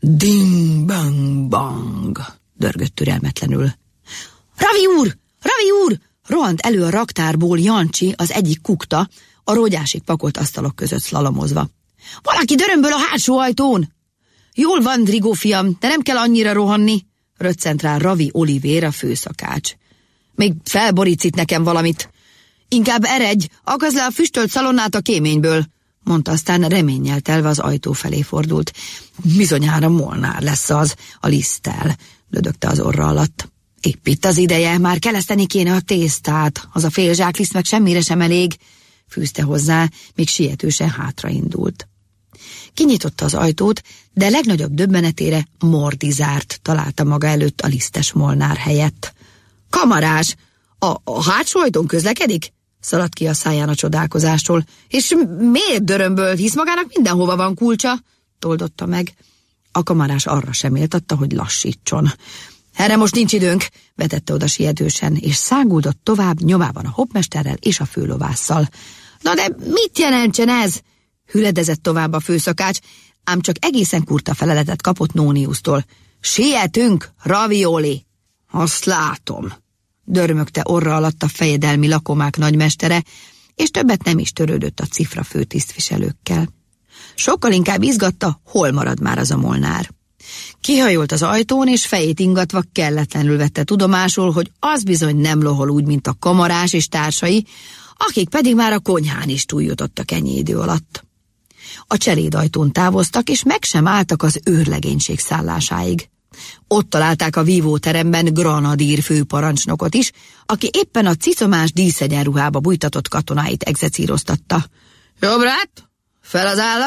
Ding-bang-bang, dörgött türelmetlenül. Ravi úr! Ravi úr! Rohant elő a raktárból Jancsi, az egyik kukta, a rógyásig pakolt asztalok között szlalomozva. Valaki dörömböl a hátsó ajtón! Jól van, Drigó fiam, de nem kell annyira rohanni, röccent rá Ravi Olivér, a főszakács. Még felborítsz itt nekem valamit. Inkább eredj, akazd le a füstölt szalonnát a kéményből, mondta, aztán reménnyel telve az ajtó felé fordult. Bizonyára Molnár lesz az, a liszttel, lödögte az orra alatt. Épp itt az ideje, már keleszteni kéne a tésztát, az a fél zsák liszt meg semmire sem elég, fűzte hozzá, még sietősen hátraindult. Kinyitotta az ajtót, de legnagyobb döbbenetére Mordizárt találta maga előtt a lisztes Molnár helyett. Kamarás, a, a hátsó ajtón közlekedik? Szaladt ki a száján a csodálkozástól. És miért dörömböl, hisz magának mindenhova van kulcsa? Toldotta meg. A kamarás arra sem méltatta, hogy lassítson. Erre most nincs időnk, vetette oda sietősen, és száguldott tovább nyomában a hoppmesterrel és a főlovásszal. Na de mit jelentsen ez? Hüledezett tovább a főszakács, ám csak egészen kurta feleletet kapott Nóniusztól. Sietünk, Ravioli! Azt látom, dörmögte orra alatt a fejedelmi lakomák nagymestere, és többet nem is törődött a cifra főtisztviselőkkel. Sokkal inkább izgatta, hol marad már az a Molnár. Kihajolt az ajtón, és fejét ingatva kelletlenül vette tudomásul, hogy az bizony nem lohol úgy, mint a kamarás és társai, akik pedig már a konyhán is túljutottak ennyi idő alatt. A cselédajtón távoztak, és meg sem álltak az őrlegénység szállásáig. Ott találták a vívóteremben granadír főparancsnokot is, aki éppen a cicomás díszegyenruhába bújtatott katonáit egzecíroztatta. Jobbrat, fel az állat,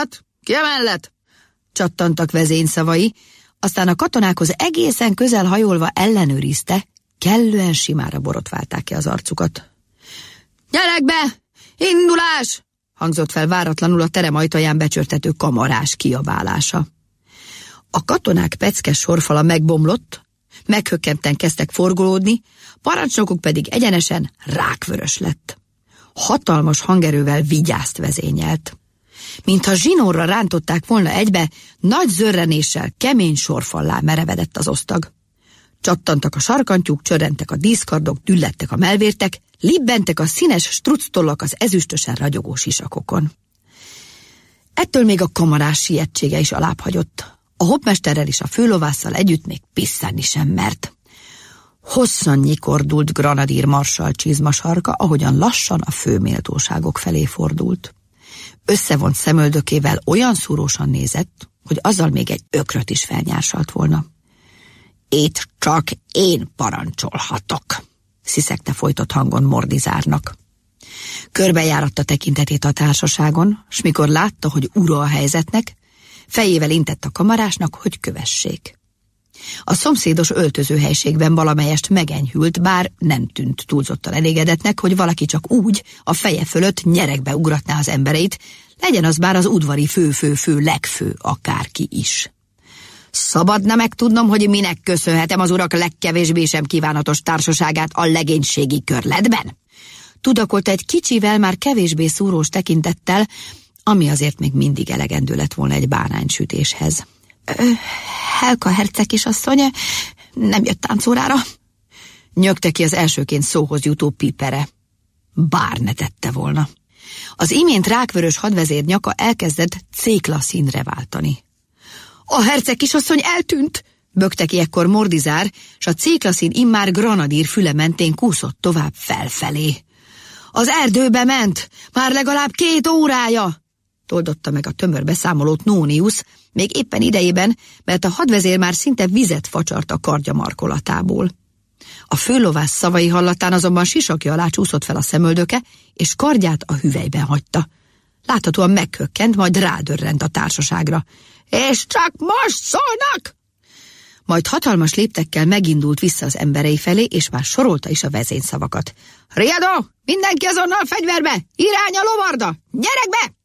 Ki emellett? Csattantak vezényszavai, aztán a katonákhoz egészen közel hajolva ellenőrizte, kellően simára borotválták ki az arcukat. Gyerek be! Indulás! Hangzott fel váratlanul a terem ajtaján becsörtető kamarás kiabálása. A katonák peckes sorfala megbomlott, meghökkenten kezdtek forgolódni, parancsnokuk pedig egyenesen rákvörös lett. Hatalmas hangerővel vigyázt vezényelt. Mintha zsinórra rántották volna egybe, nagy zörrenéssel kemény sorfallá merevedett az osztag. Csattantak a sarkantyúk, csörrentek a díszkardok, düllettek a melvértek, libbentek a színes structollak az ezüstösen ragyogó sisakokon. Ettől még a kamarás sietsége is alább hagyott. A hoppmesterrel és a főlovásszal együtt még pisszánni sem mert. Hosszan nyikordult granadír marsall csizmasarka, ahogyan lassan a főméltóságok felé fordult. Összevont szemöldökével olyan szúrósan nézett, hogy azzal még egy ökröt is felnyársalt volna. Itt csak én parancsolhatok, sziszegte folytott hangon Mordizárnak. Körbejáratta tekintetét a társaságon, s mikor látta, hogy ura a helyzetnek, fejével intett a kamarásnak, hogy kövessék. A szomszédos öltözőhelységben valamelyest megenyhült, bár nem tűnt túlzottan elégedetnek, hogy valaki csak úgy a feje fölött nyeregbe ugratná az embereit, legyen az bár az udvari fő-fő-fő legfő akárki is. Szabadna megtudnom, hogy minek köszönhetem az urak legkevésbé sem kívánatos társaságát a legénységi körletben? Tudakolt egy kicsivel, már kevésbé szúrós tekintettel, ami azért még mindig elegendő lett volna egy báránysütéshez. Ö, Helka herceg kisasszony nem jött táncórára? Nyögte ki az elsőként szóhoz jutó pipere. Bár ne tette volna. Az imént rákvörös hadvezér nyaka elkezdett cékla színre váltani. A herceg kisasszony eltűnt, bökte ki ekkor Mordizár, s a céklaszín immár granadír füle mentén kúszott tovább felfelé. Az erdőbe ment, már legalább két órája, toldotta meg a tömör beszámolót Nóniusz, még éppen idejében, mert a hadvezér már szinte vizet facsart a kardja markolatából. A főlovász szavai hallatán azonban sisakja alá csúszott fel a szemöldöke, és kardját a hüvelyben hagyta. Láthatóan meghökkent, majd rádörrent a társaságra. És csak most szólnak! Majd hatalmas léptekkel megindult vissza az emberei felé, és már sorolta is a vezényszavakat. Riadó! Mindenki azonnal fegyverbe! Irány a lovarda! Gyerek be!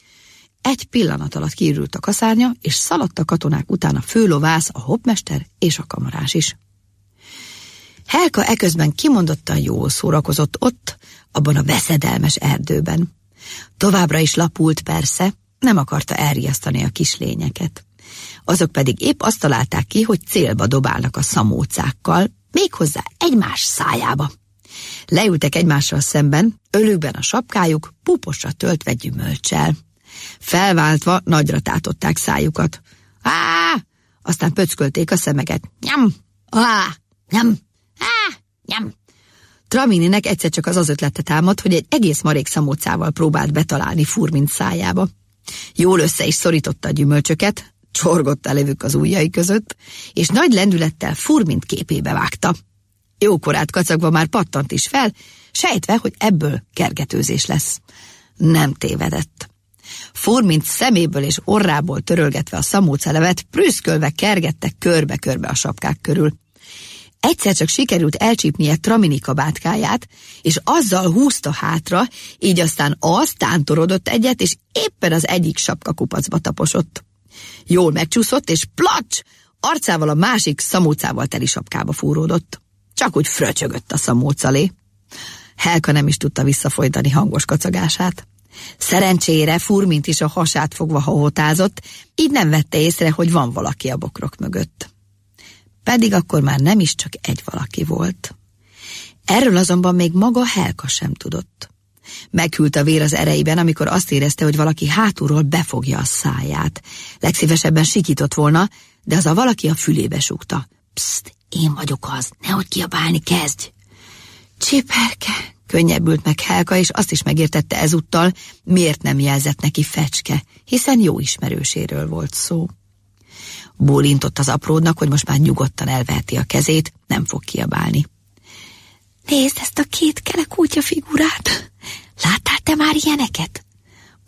Egy pillanat alatt kiürült a kaszárnya, és szaladt a katonák után a főlovász, a hoppmester és a kamarás is. Helka eközben kimondottan jól szórakozott ott, abban a veszedelmes erdőben. Továbbra is lapult persze, nem akarta elriasztani a kislényeket. Azok pedig épp azt találták ki, hogy célba dobálnak a szamócákkal, méghozzá egymás szájába. Leültek egymással szemben, ölükben a sapkájuk puposra töltve gyümölccsel. Felváltva nagyra tátották szájukat. Á! Aztán pöckölték a szemeket. Nyam! Á! Nyam! Á! Nyam! Tramininek egyszer csak az az ötlete támadt, hogy egy egész marék szamócával próbált betalálni Furmint szájába. Jól össze is szorította a gyümölcsöket, csorgott a levük az ujjai között, és nagy lendülettel Furmint képébe vágta. Jókorát kacagva már pattant is fel, sejtve, hogy ebből kergetőzés lesz. Nem tévedett. Furmint szeméből és orrából törölgetve a szamócalevet, prüszkölve kergettek körbe-körbe a sapkák körül. Egyszer csak sikerült elcsípnie Tramini kabátkáját, és azzal húzta hátra, így aztán az tántorodott egyet, és éppen az egyik sapkakupacba taposott. Jól megcsúszott, és placs! Arcával a másik szamócával teli sapkába fúródott. Csak úgy fröcsögött a szamócalé. Helka nem is tudta visszafolytani hangos kacagását. Szerencsére Furmint is a hasát fogva hahotázott, így nem vette észre, hogy van valaki a bokrok mögött. Pedig akkor már nem is csak egy valaki volt. Erről azonban még maga Helka sem tudott. Meghűlt a vér az ereiben, amikor azt érezte, hogy valaki hátulról befogja a száját. Legszívesebben sikított volna, de az a valaki a fülébe súgta. Pszt, én vagyok az, nehogy kiabálni kezdj! Csiperke, könnyebbült meg Helka, és azt is megértette ezúttal, miért nem jelzett neki fecske, hiszen jó ismerőséről volt szó. Bólintott az apródnak, hogy most már nyugodtan elveheti a kezét, nem fog kiabálni. Nézd ezt a két kelekútja figurát! Láttál te már ilyeneket?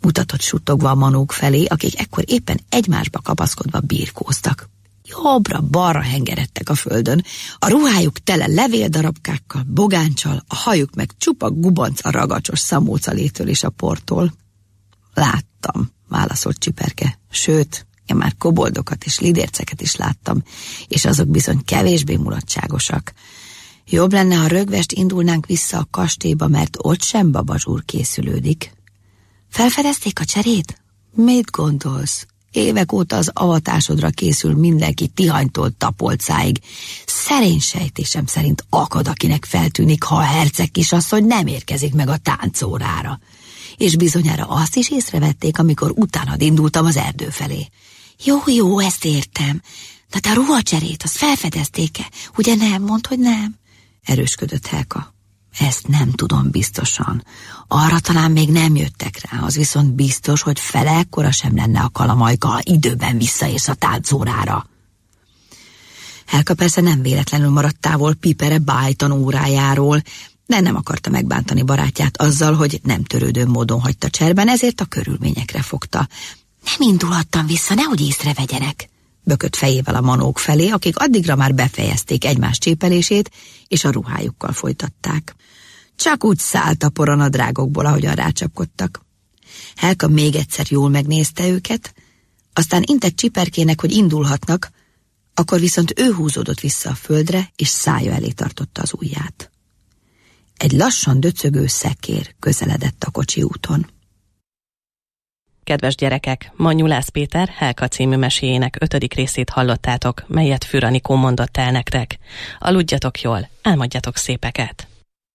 Mutatott suttogva a manók felé, akik ekkor éppen egymásba kapaszkodva birkóztak. Jobbra-balra hengeredtek a földön, a ruhájuk tele levéldarabkákkal, bogáncsal, a hajuk meg csupa gubanc a ragacsos szamócalétől és a portól. Láttam, válaszolt Csiperke, sőt, én már koboldokat és lidérceket is láttam, és azok bizony kevésbé mulatságosak. Jobb lenne, ha rögvest indulnánk vissza a kastélyba, mert ott sem babazsúr készülődik. Felfedezték a cserét? Mit gondolsz? Évek óta az avatásodra készül mindenki Tihanytól Tapolcáig. Szerény sejtésem szerint akad, akinek feltűnik, ha a herceg kisasszony nem érkezik meg a táncórára. És bizonyára azt is észrevették, amikor utánad indultam az erdő felé. Jó, jó, ezt értem. De te a ruhacserét, azt felfedezték-e? Ugye nem? Mondd, hogy nem. Erősködött Helka. Ezt nem tudom biztosan. Arra talán még nem jöttek rá, az viszont biztos, hogy fele ekkora sem lenne a kalamajka, ha időben visszaérsz a táncórára. Helka persze nem véletlenül maradt távol Pipere bájtan órájáról, de nem akarta megbántani barátját azzal, hogy nem törődő módon hagyta cserben, ezért a körülményekre fogta. Nem indulhattam vissza, nehogy észrevegyenek, bökött fejével a manók felé, akik addigra már befejezték egymás csépelését, és a ruhájukkal folytatták. Csak úgy szállt a por a nadrágokból, ahogyan rácsapkodtak. Helka még egyszer jól megnézte őket, aztán intett Csiperkének, hogy indulhatnak, akkor viszont ő húzódott vissza a földre, és szája elé tartotta az ujját. Egy lassan döcögő szekér közeledett a kocsi úton. Kedves gyerekek, ma Nyulász Péter Helka című meséjének ötödik részét hallottátok, melyet Für Anikó mondott el nektek. Aludjatok jól, álmodjatok szépeket!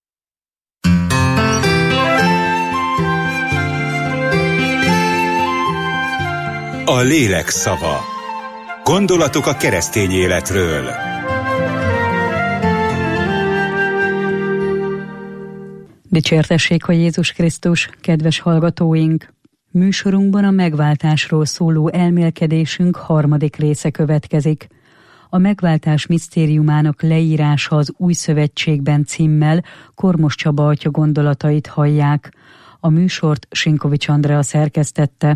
A lélek szava. Gondolatok a keresztény életről. Dicsértessék a Jézus Krisztus, kedves hallgatóink! Műsorunkban a megváltásról szóló elmélkedésünk harmadik része következik. A megváltás misztériumának leírása az Új Szövetségben címmel Kormos Csaba atya gondolatait hallják. A műsort Sinkovics Andrea szerkesztette.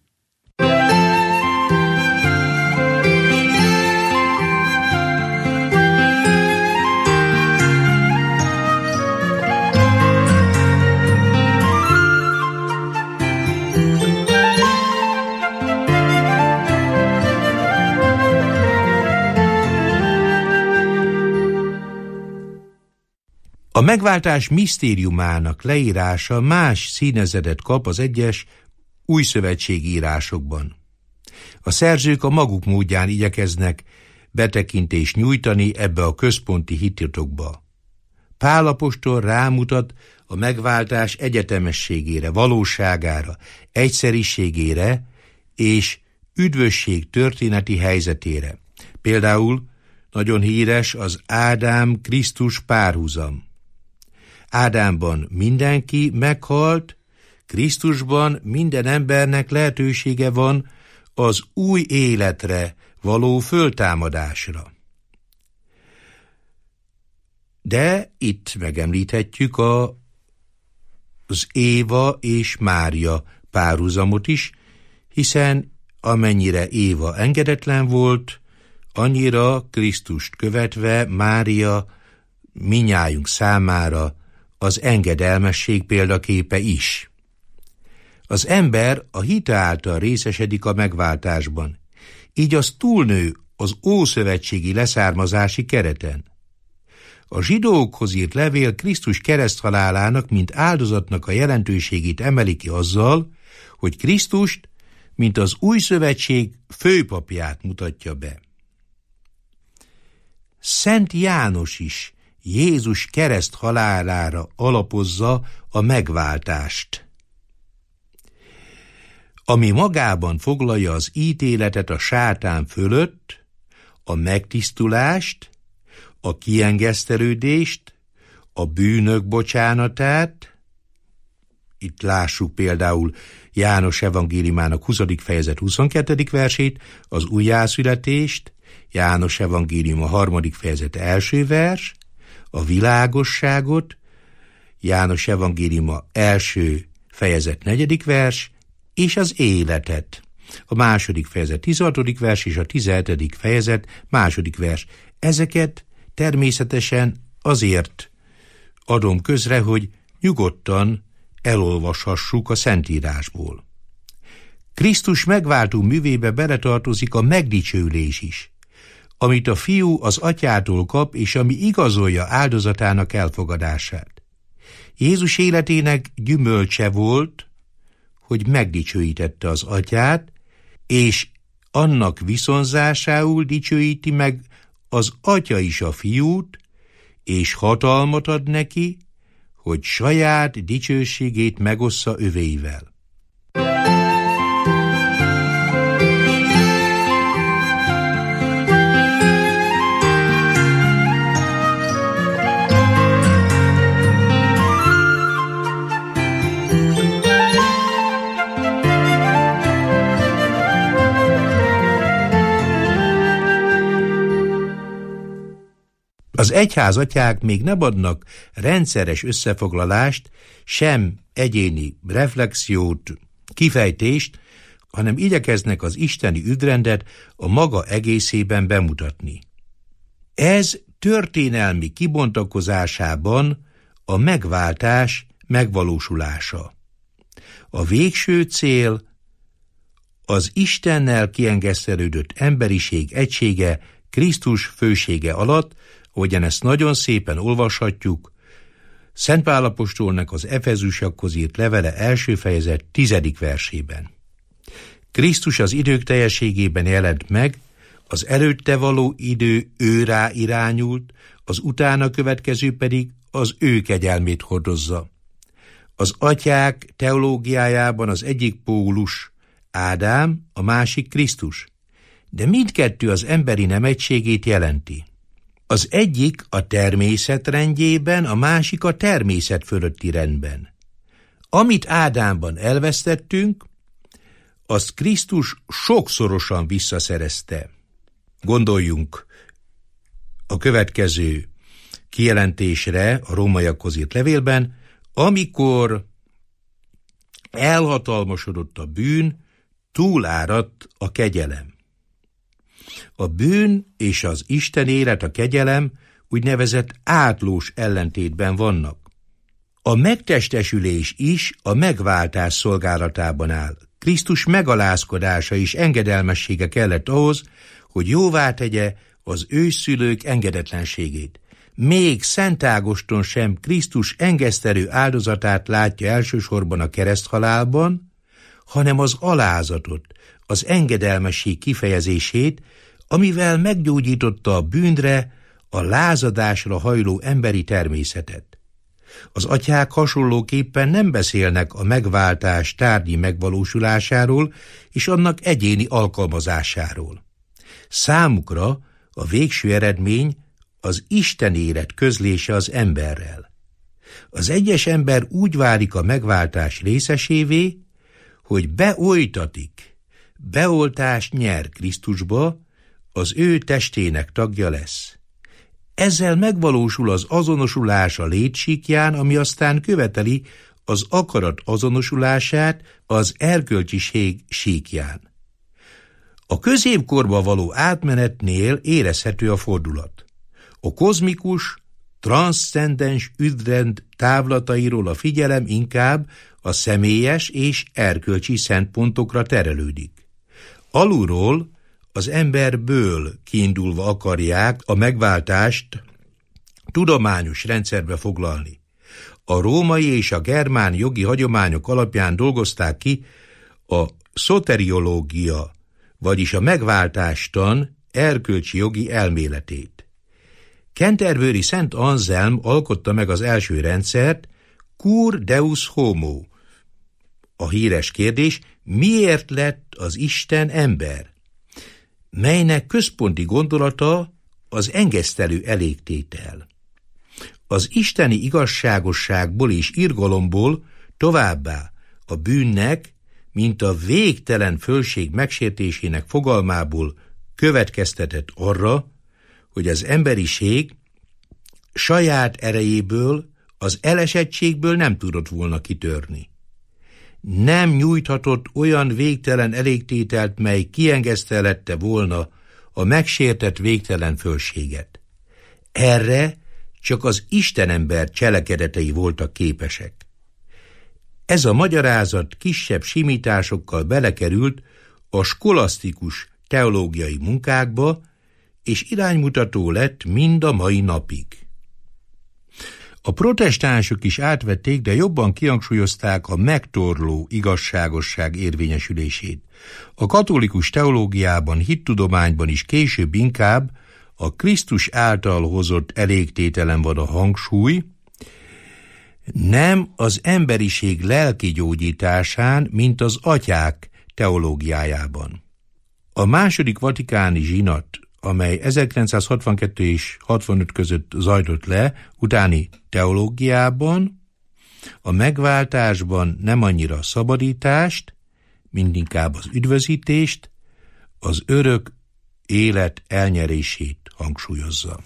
A megváltás misztériumának leírása más színezetet kap az egyes újszövetségi írásokban. A szerzők a maguk módján igyekeznek betekintést nyújtani ebbe a központi hittitokba. Pál apostol rámutat a megváltás egyetemességére, valóságára, egyszeriségére és üdvösség történeti helyzetére. Például nagyon híres az Ádám-Krisztus párhuzam. Ádámban mindenki meghalt, Krisztusban minden embernek lehetősége van az új életre való föltámadásra. De itt megemlíthetjük a, az Éva és Mária párhuzamot is, hiszen amennyire Éva engedetlen volt, annyira Krisztust követve Mária minnyájunk számára az engedelmesség példaképe is. Az ember a hite által részesedik a megváltásban, így az túlnő az ószövetségi leszármazási kereten. A zsidókhoz írt levél Krisztus kereszthalálának, mint áldozatnak a jelentőségét emeli ki azzal, hogy Krisztust, mint az új szövetség főpapját mutatja be. Szent János is Jézus kereszthalálára alapozza a megváltást, ami magában foglalja az ítéletet a sátán fölött, a megtisztulást, a kiengesztelődést, a bűnök bocsánatát. Itt lássuk például János evangéliumának huszadik fejezet huszonkettedik versét, az újjászületést, János evangélium a harmadik fejezet első vers, a világosságot, János evangéliuma első fejezet negyedik vers, és az életet. A második fejezet tizenhatodik vers és a tizenhetedik fejezet második vers. Ezeket természetesen azért adom közre, hogy nyugodtan elolvashassuk a Szentírásból. Krisztus megváltó művébe beletartozik a megdicsőlés is, amit a fiú az atyától kap, és ami igazolja áldozatának elfogadását. Jézus életének gyümölcse volt, hogy megdicsőítette az atyát, és annak viszonzásául dicsőíti meg az atya is a fiút, és hatalmat ad neki, hogy saját dicsőségét megossza övéivel. Az egyházatyák még nem adnak rendszeres összefoglalást, sem egyéni reflexiót, kifejtést, hanem igyekeznek az isteni üdvrendet a maga egészében bemutatni. Ez történelmi kibontakozásában a megváltás megvalósulása. A végső cél az Istennel kiengesztelődött emberiség egysége Krisztus fősége alatt, ahogyan ezt nagyon szépen olvashatjuk, Szent Pál apostolnak az Efezusiakhoz írt levele első fejezet tizedik versében. Krisztus az idők teljességében jelent meg, az előtte való idő őrá irányult, az utána következő pedig az ő kegyelmét hordozza. Az atyák teológiájában az egyik pólus Ádám, a másik Krisztus, de mindkettő az emberi nem egységét jelenti. Az egyik a természet rendjében, a másik a természet fölötti rendben. Amit Ádámban elvesztettünk, azt Krisztus sokszorosan visszaszerezte. Gondoljunk a következő kijelentésre a rómaiakhoz írt levélben, amikor elhatalmasodott a bűn, túláradt a kegyelem. A bűn és az Isten élet, a kegyelem úgynevezett átlós ellentétben vannak. A megtestesülés is a megváltás szolgálatában áll. Krisztus megalázkodása és engedelmessége kellett ahhoz, hogy jóvá tegye az ősszülők engedetlenségét. Még Szent Ágoston sem Krisztus engesztelő áldozatát látja elsősorban a kereszthalálban, hanem az alázatot, az engedelmesség kifejezését, amivel meggyógyította a bűnre, a lázadásra hajló emberi természetet. Az atyák hasonlóképpen nem beszélnek a megváltás tárgyi megvalósulásáról és annak egyéni alkalmazásáról. Számukra a végső eredmény az Isten élet közlése az emberrel. Az egyes ember úgy válik a megváltás részesévé, hogy beoltatik, beoltást nyer Krisztusba, az ő testének tagja lesz. Ezzel megvalósul az azonosulás a létsíkján, ami aztán követeli az akarat azonosulását az erkölcsiség síkján. A középkorba való átmenetnél érezhető a fordulat. A kozmikus, transzcendens üdvrend távlatairól a figyelem inkább a személyes és erkölcsi szempontokra terelődik. Alulról az emberből kiindulva akarják a megváltást tudományos rendszerbe foglalni. A római és a germán jogi hagyományok alapján dolgozták ki a szoteriológia, vagyis a megváltástan erkölcsi jogi elméletét. Canterbury Szent Anselm alkotta meg az első rendszert, Cur Deus Homo. A híres kérdés, miért lett az Isten ember? Melynek központi gondolata az engesztelő elégtétel. Az isteni igazságosságból és irgalomból továbbá a bűnnek, mint a végtelen fölség megsértésének fogalmából következtetett arra, hogy az emberiség saját erejéből, az elesettségből nem tudott volna kitörni. nem nyújthatott olyan végtelen elégtételt, mely kiengesztelette volna a megsértett végtelen fölséget. Erre csak az istenember cselekedetei voltak képesek. Ez a magyarázat kisebb simításokkal belekerült a skolasztikus teológiai munkákba, és iránymutató lett mind a mai napig. A protestánsok is átvették, de jobban kihangsúlyozták a megtorló igazságosság érvényesülését. A katolikus teológiában, hittudományban is később inkább a Krisztus által hozott elégtételen van a hangsúly, nem az emberiség lelki gyógyításán, mint az atyák teológiájában. A második vatikáni zsinat, amely ezerkilencszázhatvankettő és hatvanöt között zajlott le, utáni teológiában, a megváltásban nem annyira a szabadítást, mint inkább az üdvözítést, az örök élet elnyerését hangsúlyozza.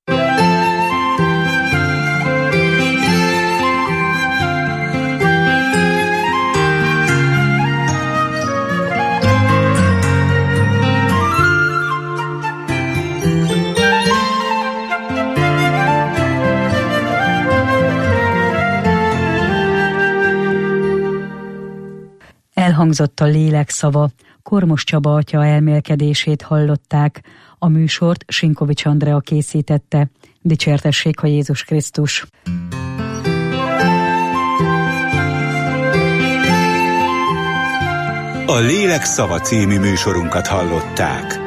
Elhangzott a lélek szava, Kormos Csaba atya elmélkedését hallották. A műsort Sinkovics Andrea készítette. Dicsértessék a Jézus Krisztus! A Lélek szava című műsorunkat hallották.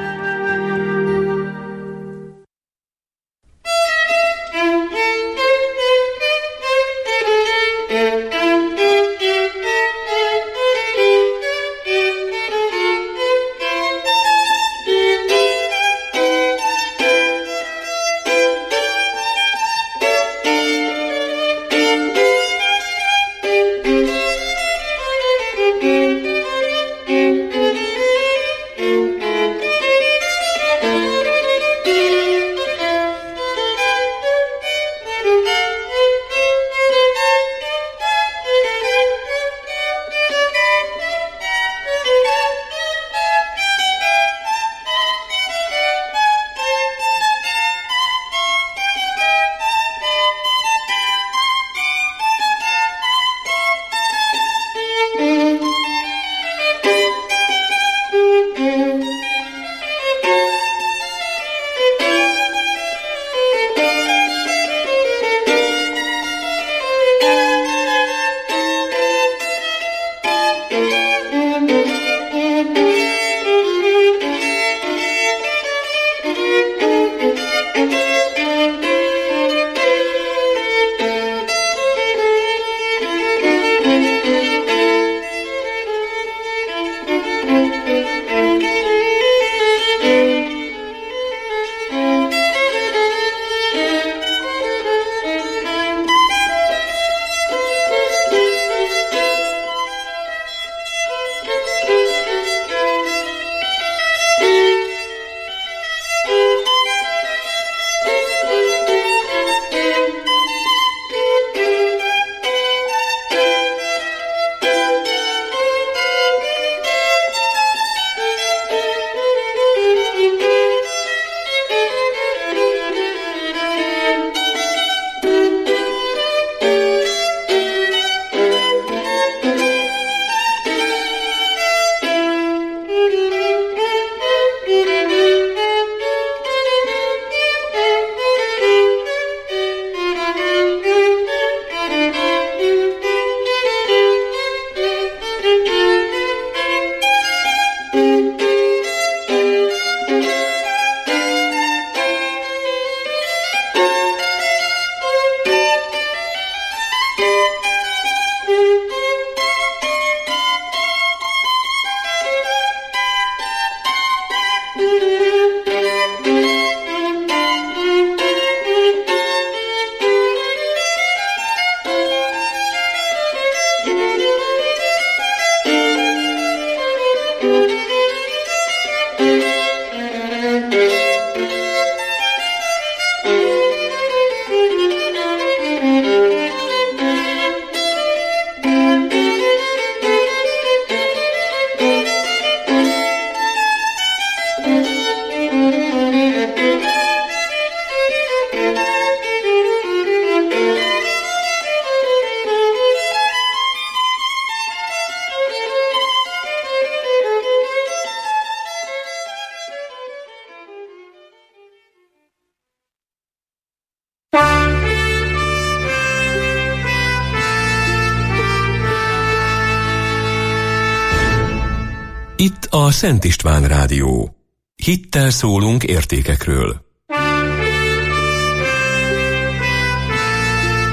Itt a Szent István Rádió. Hittel szólunk értékekről.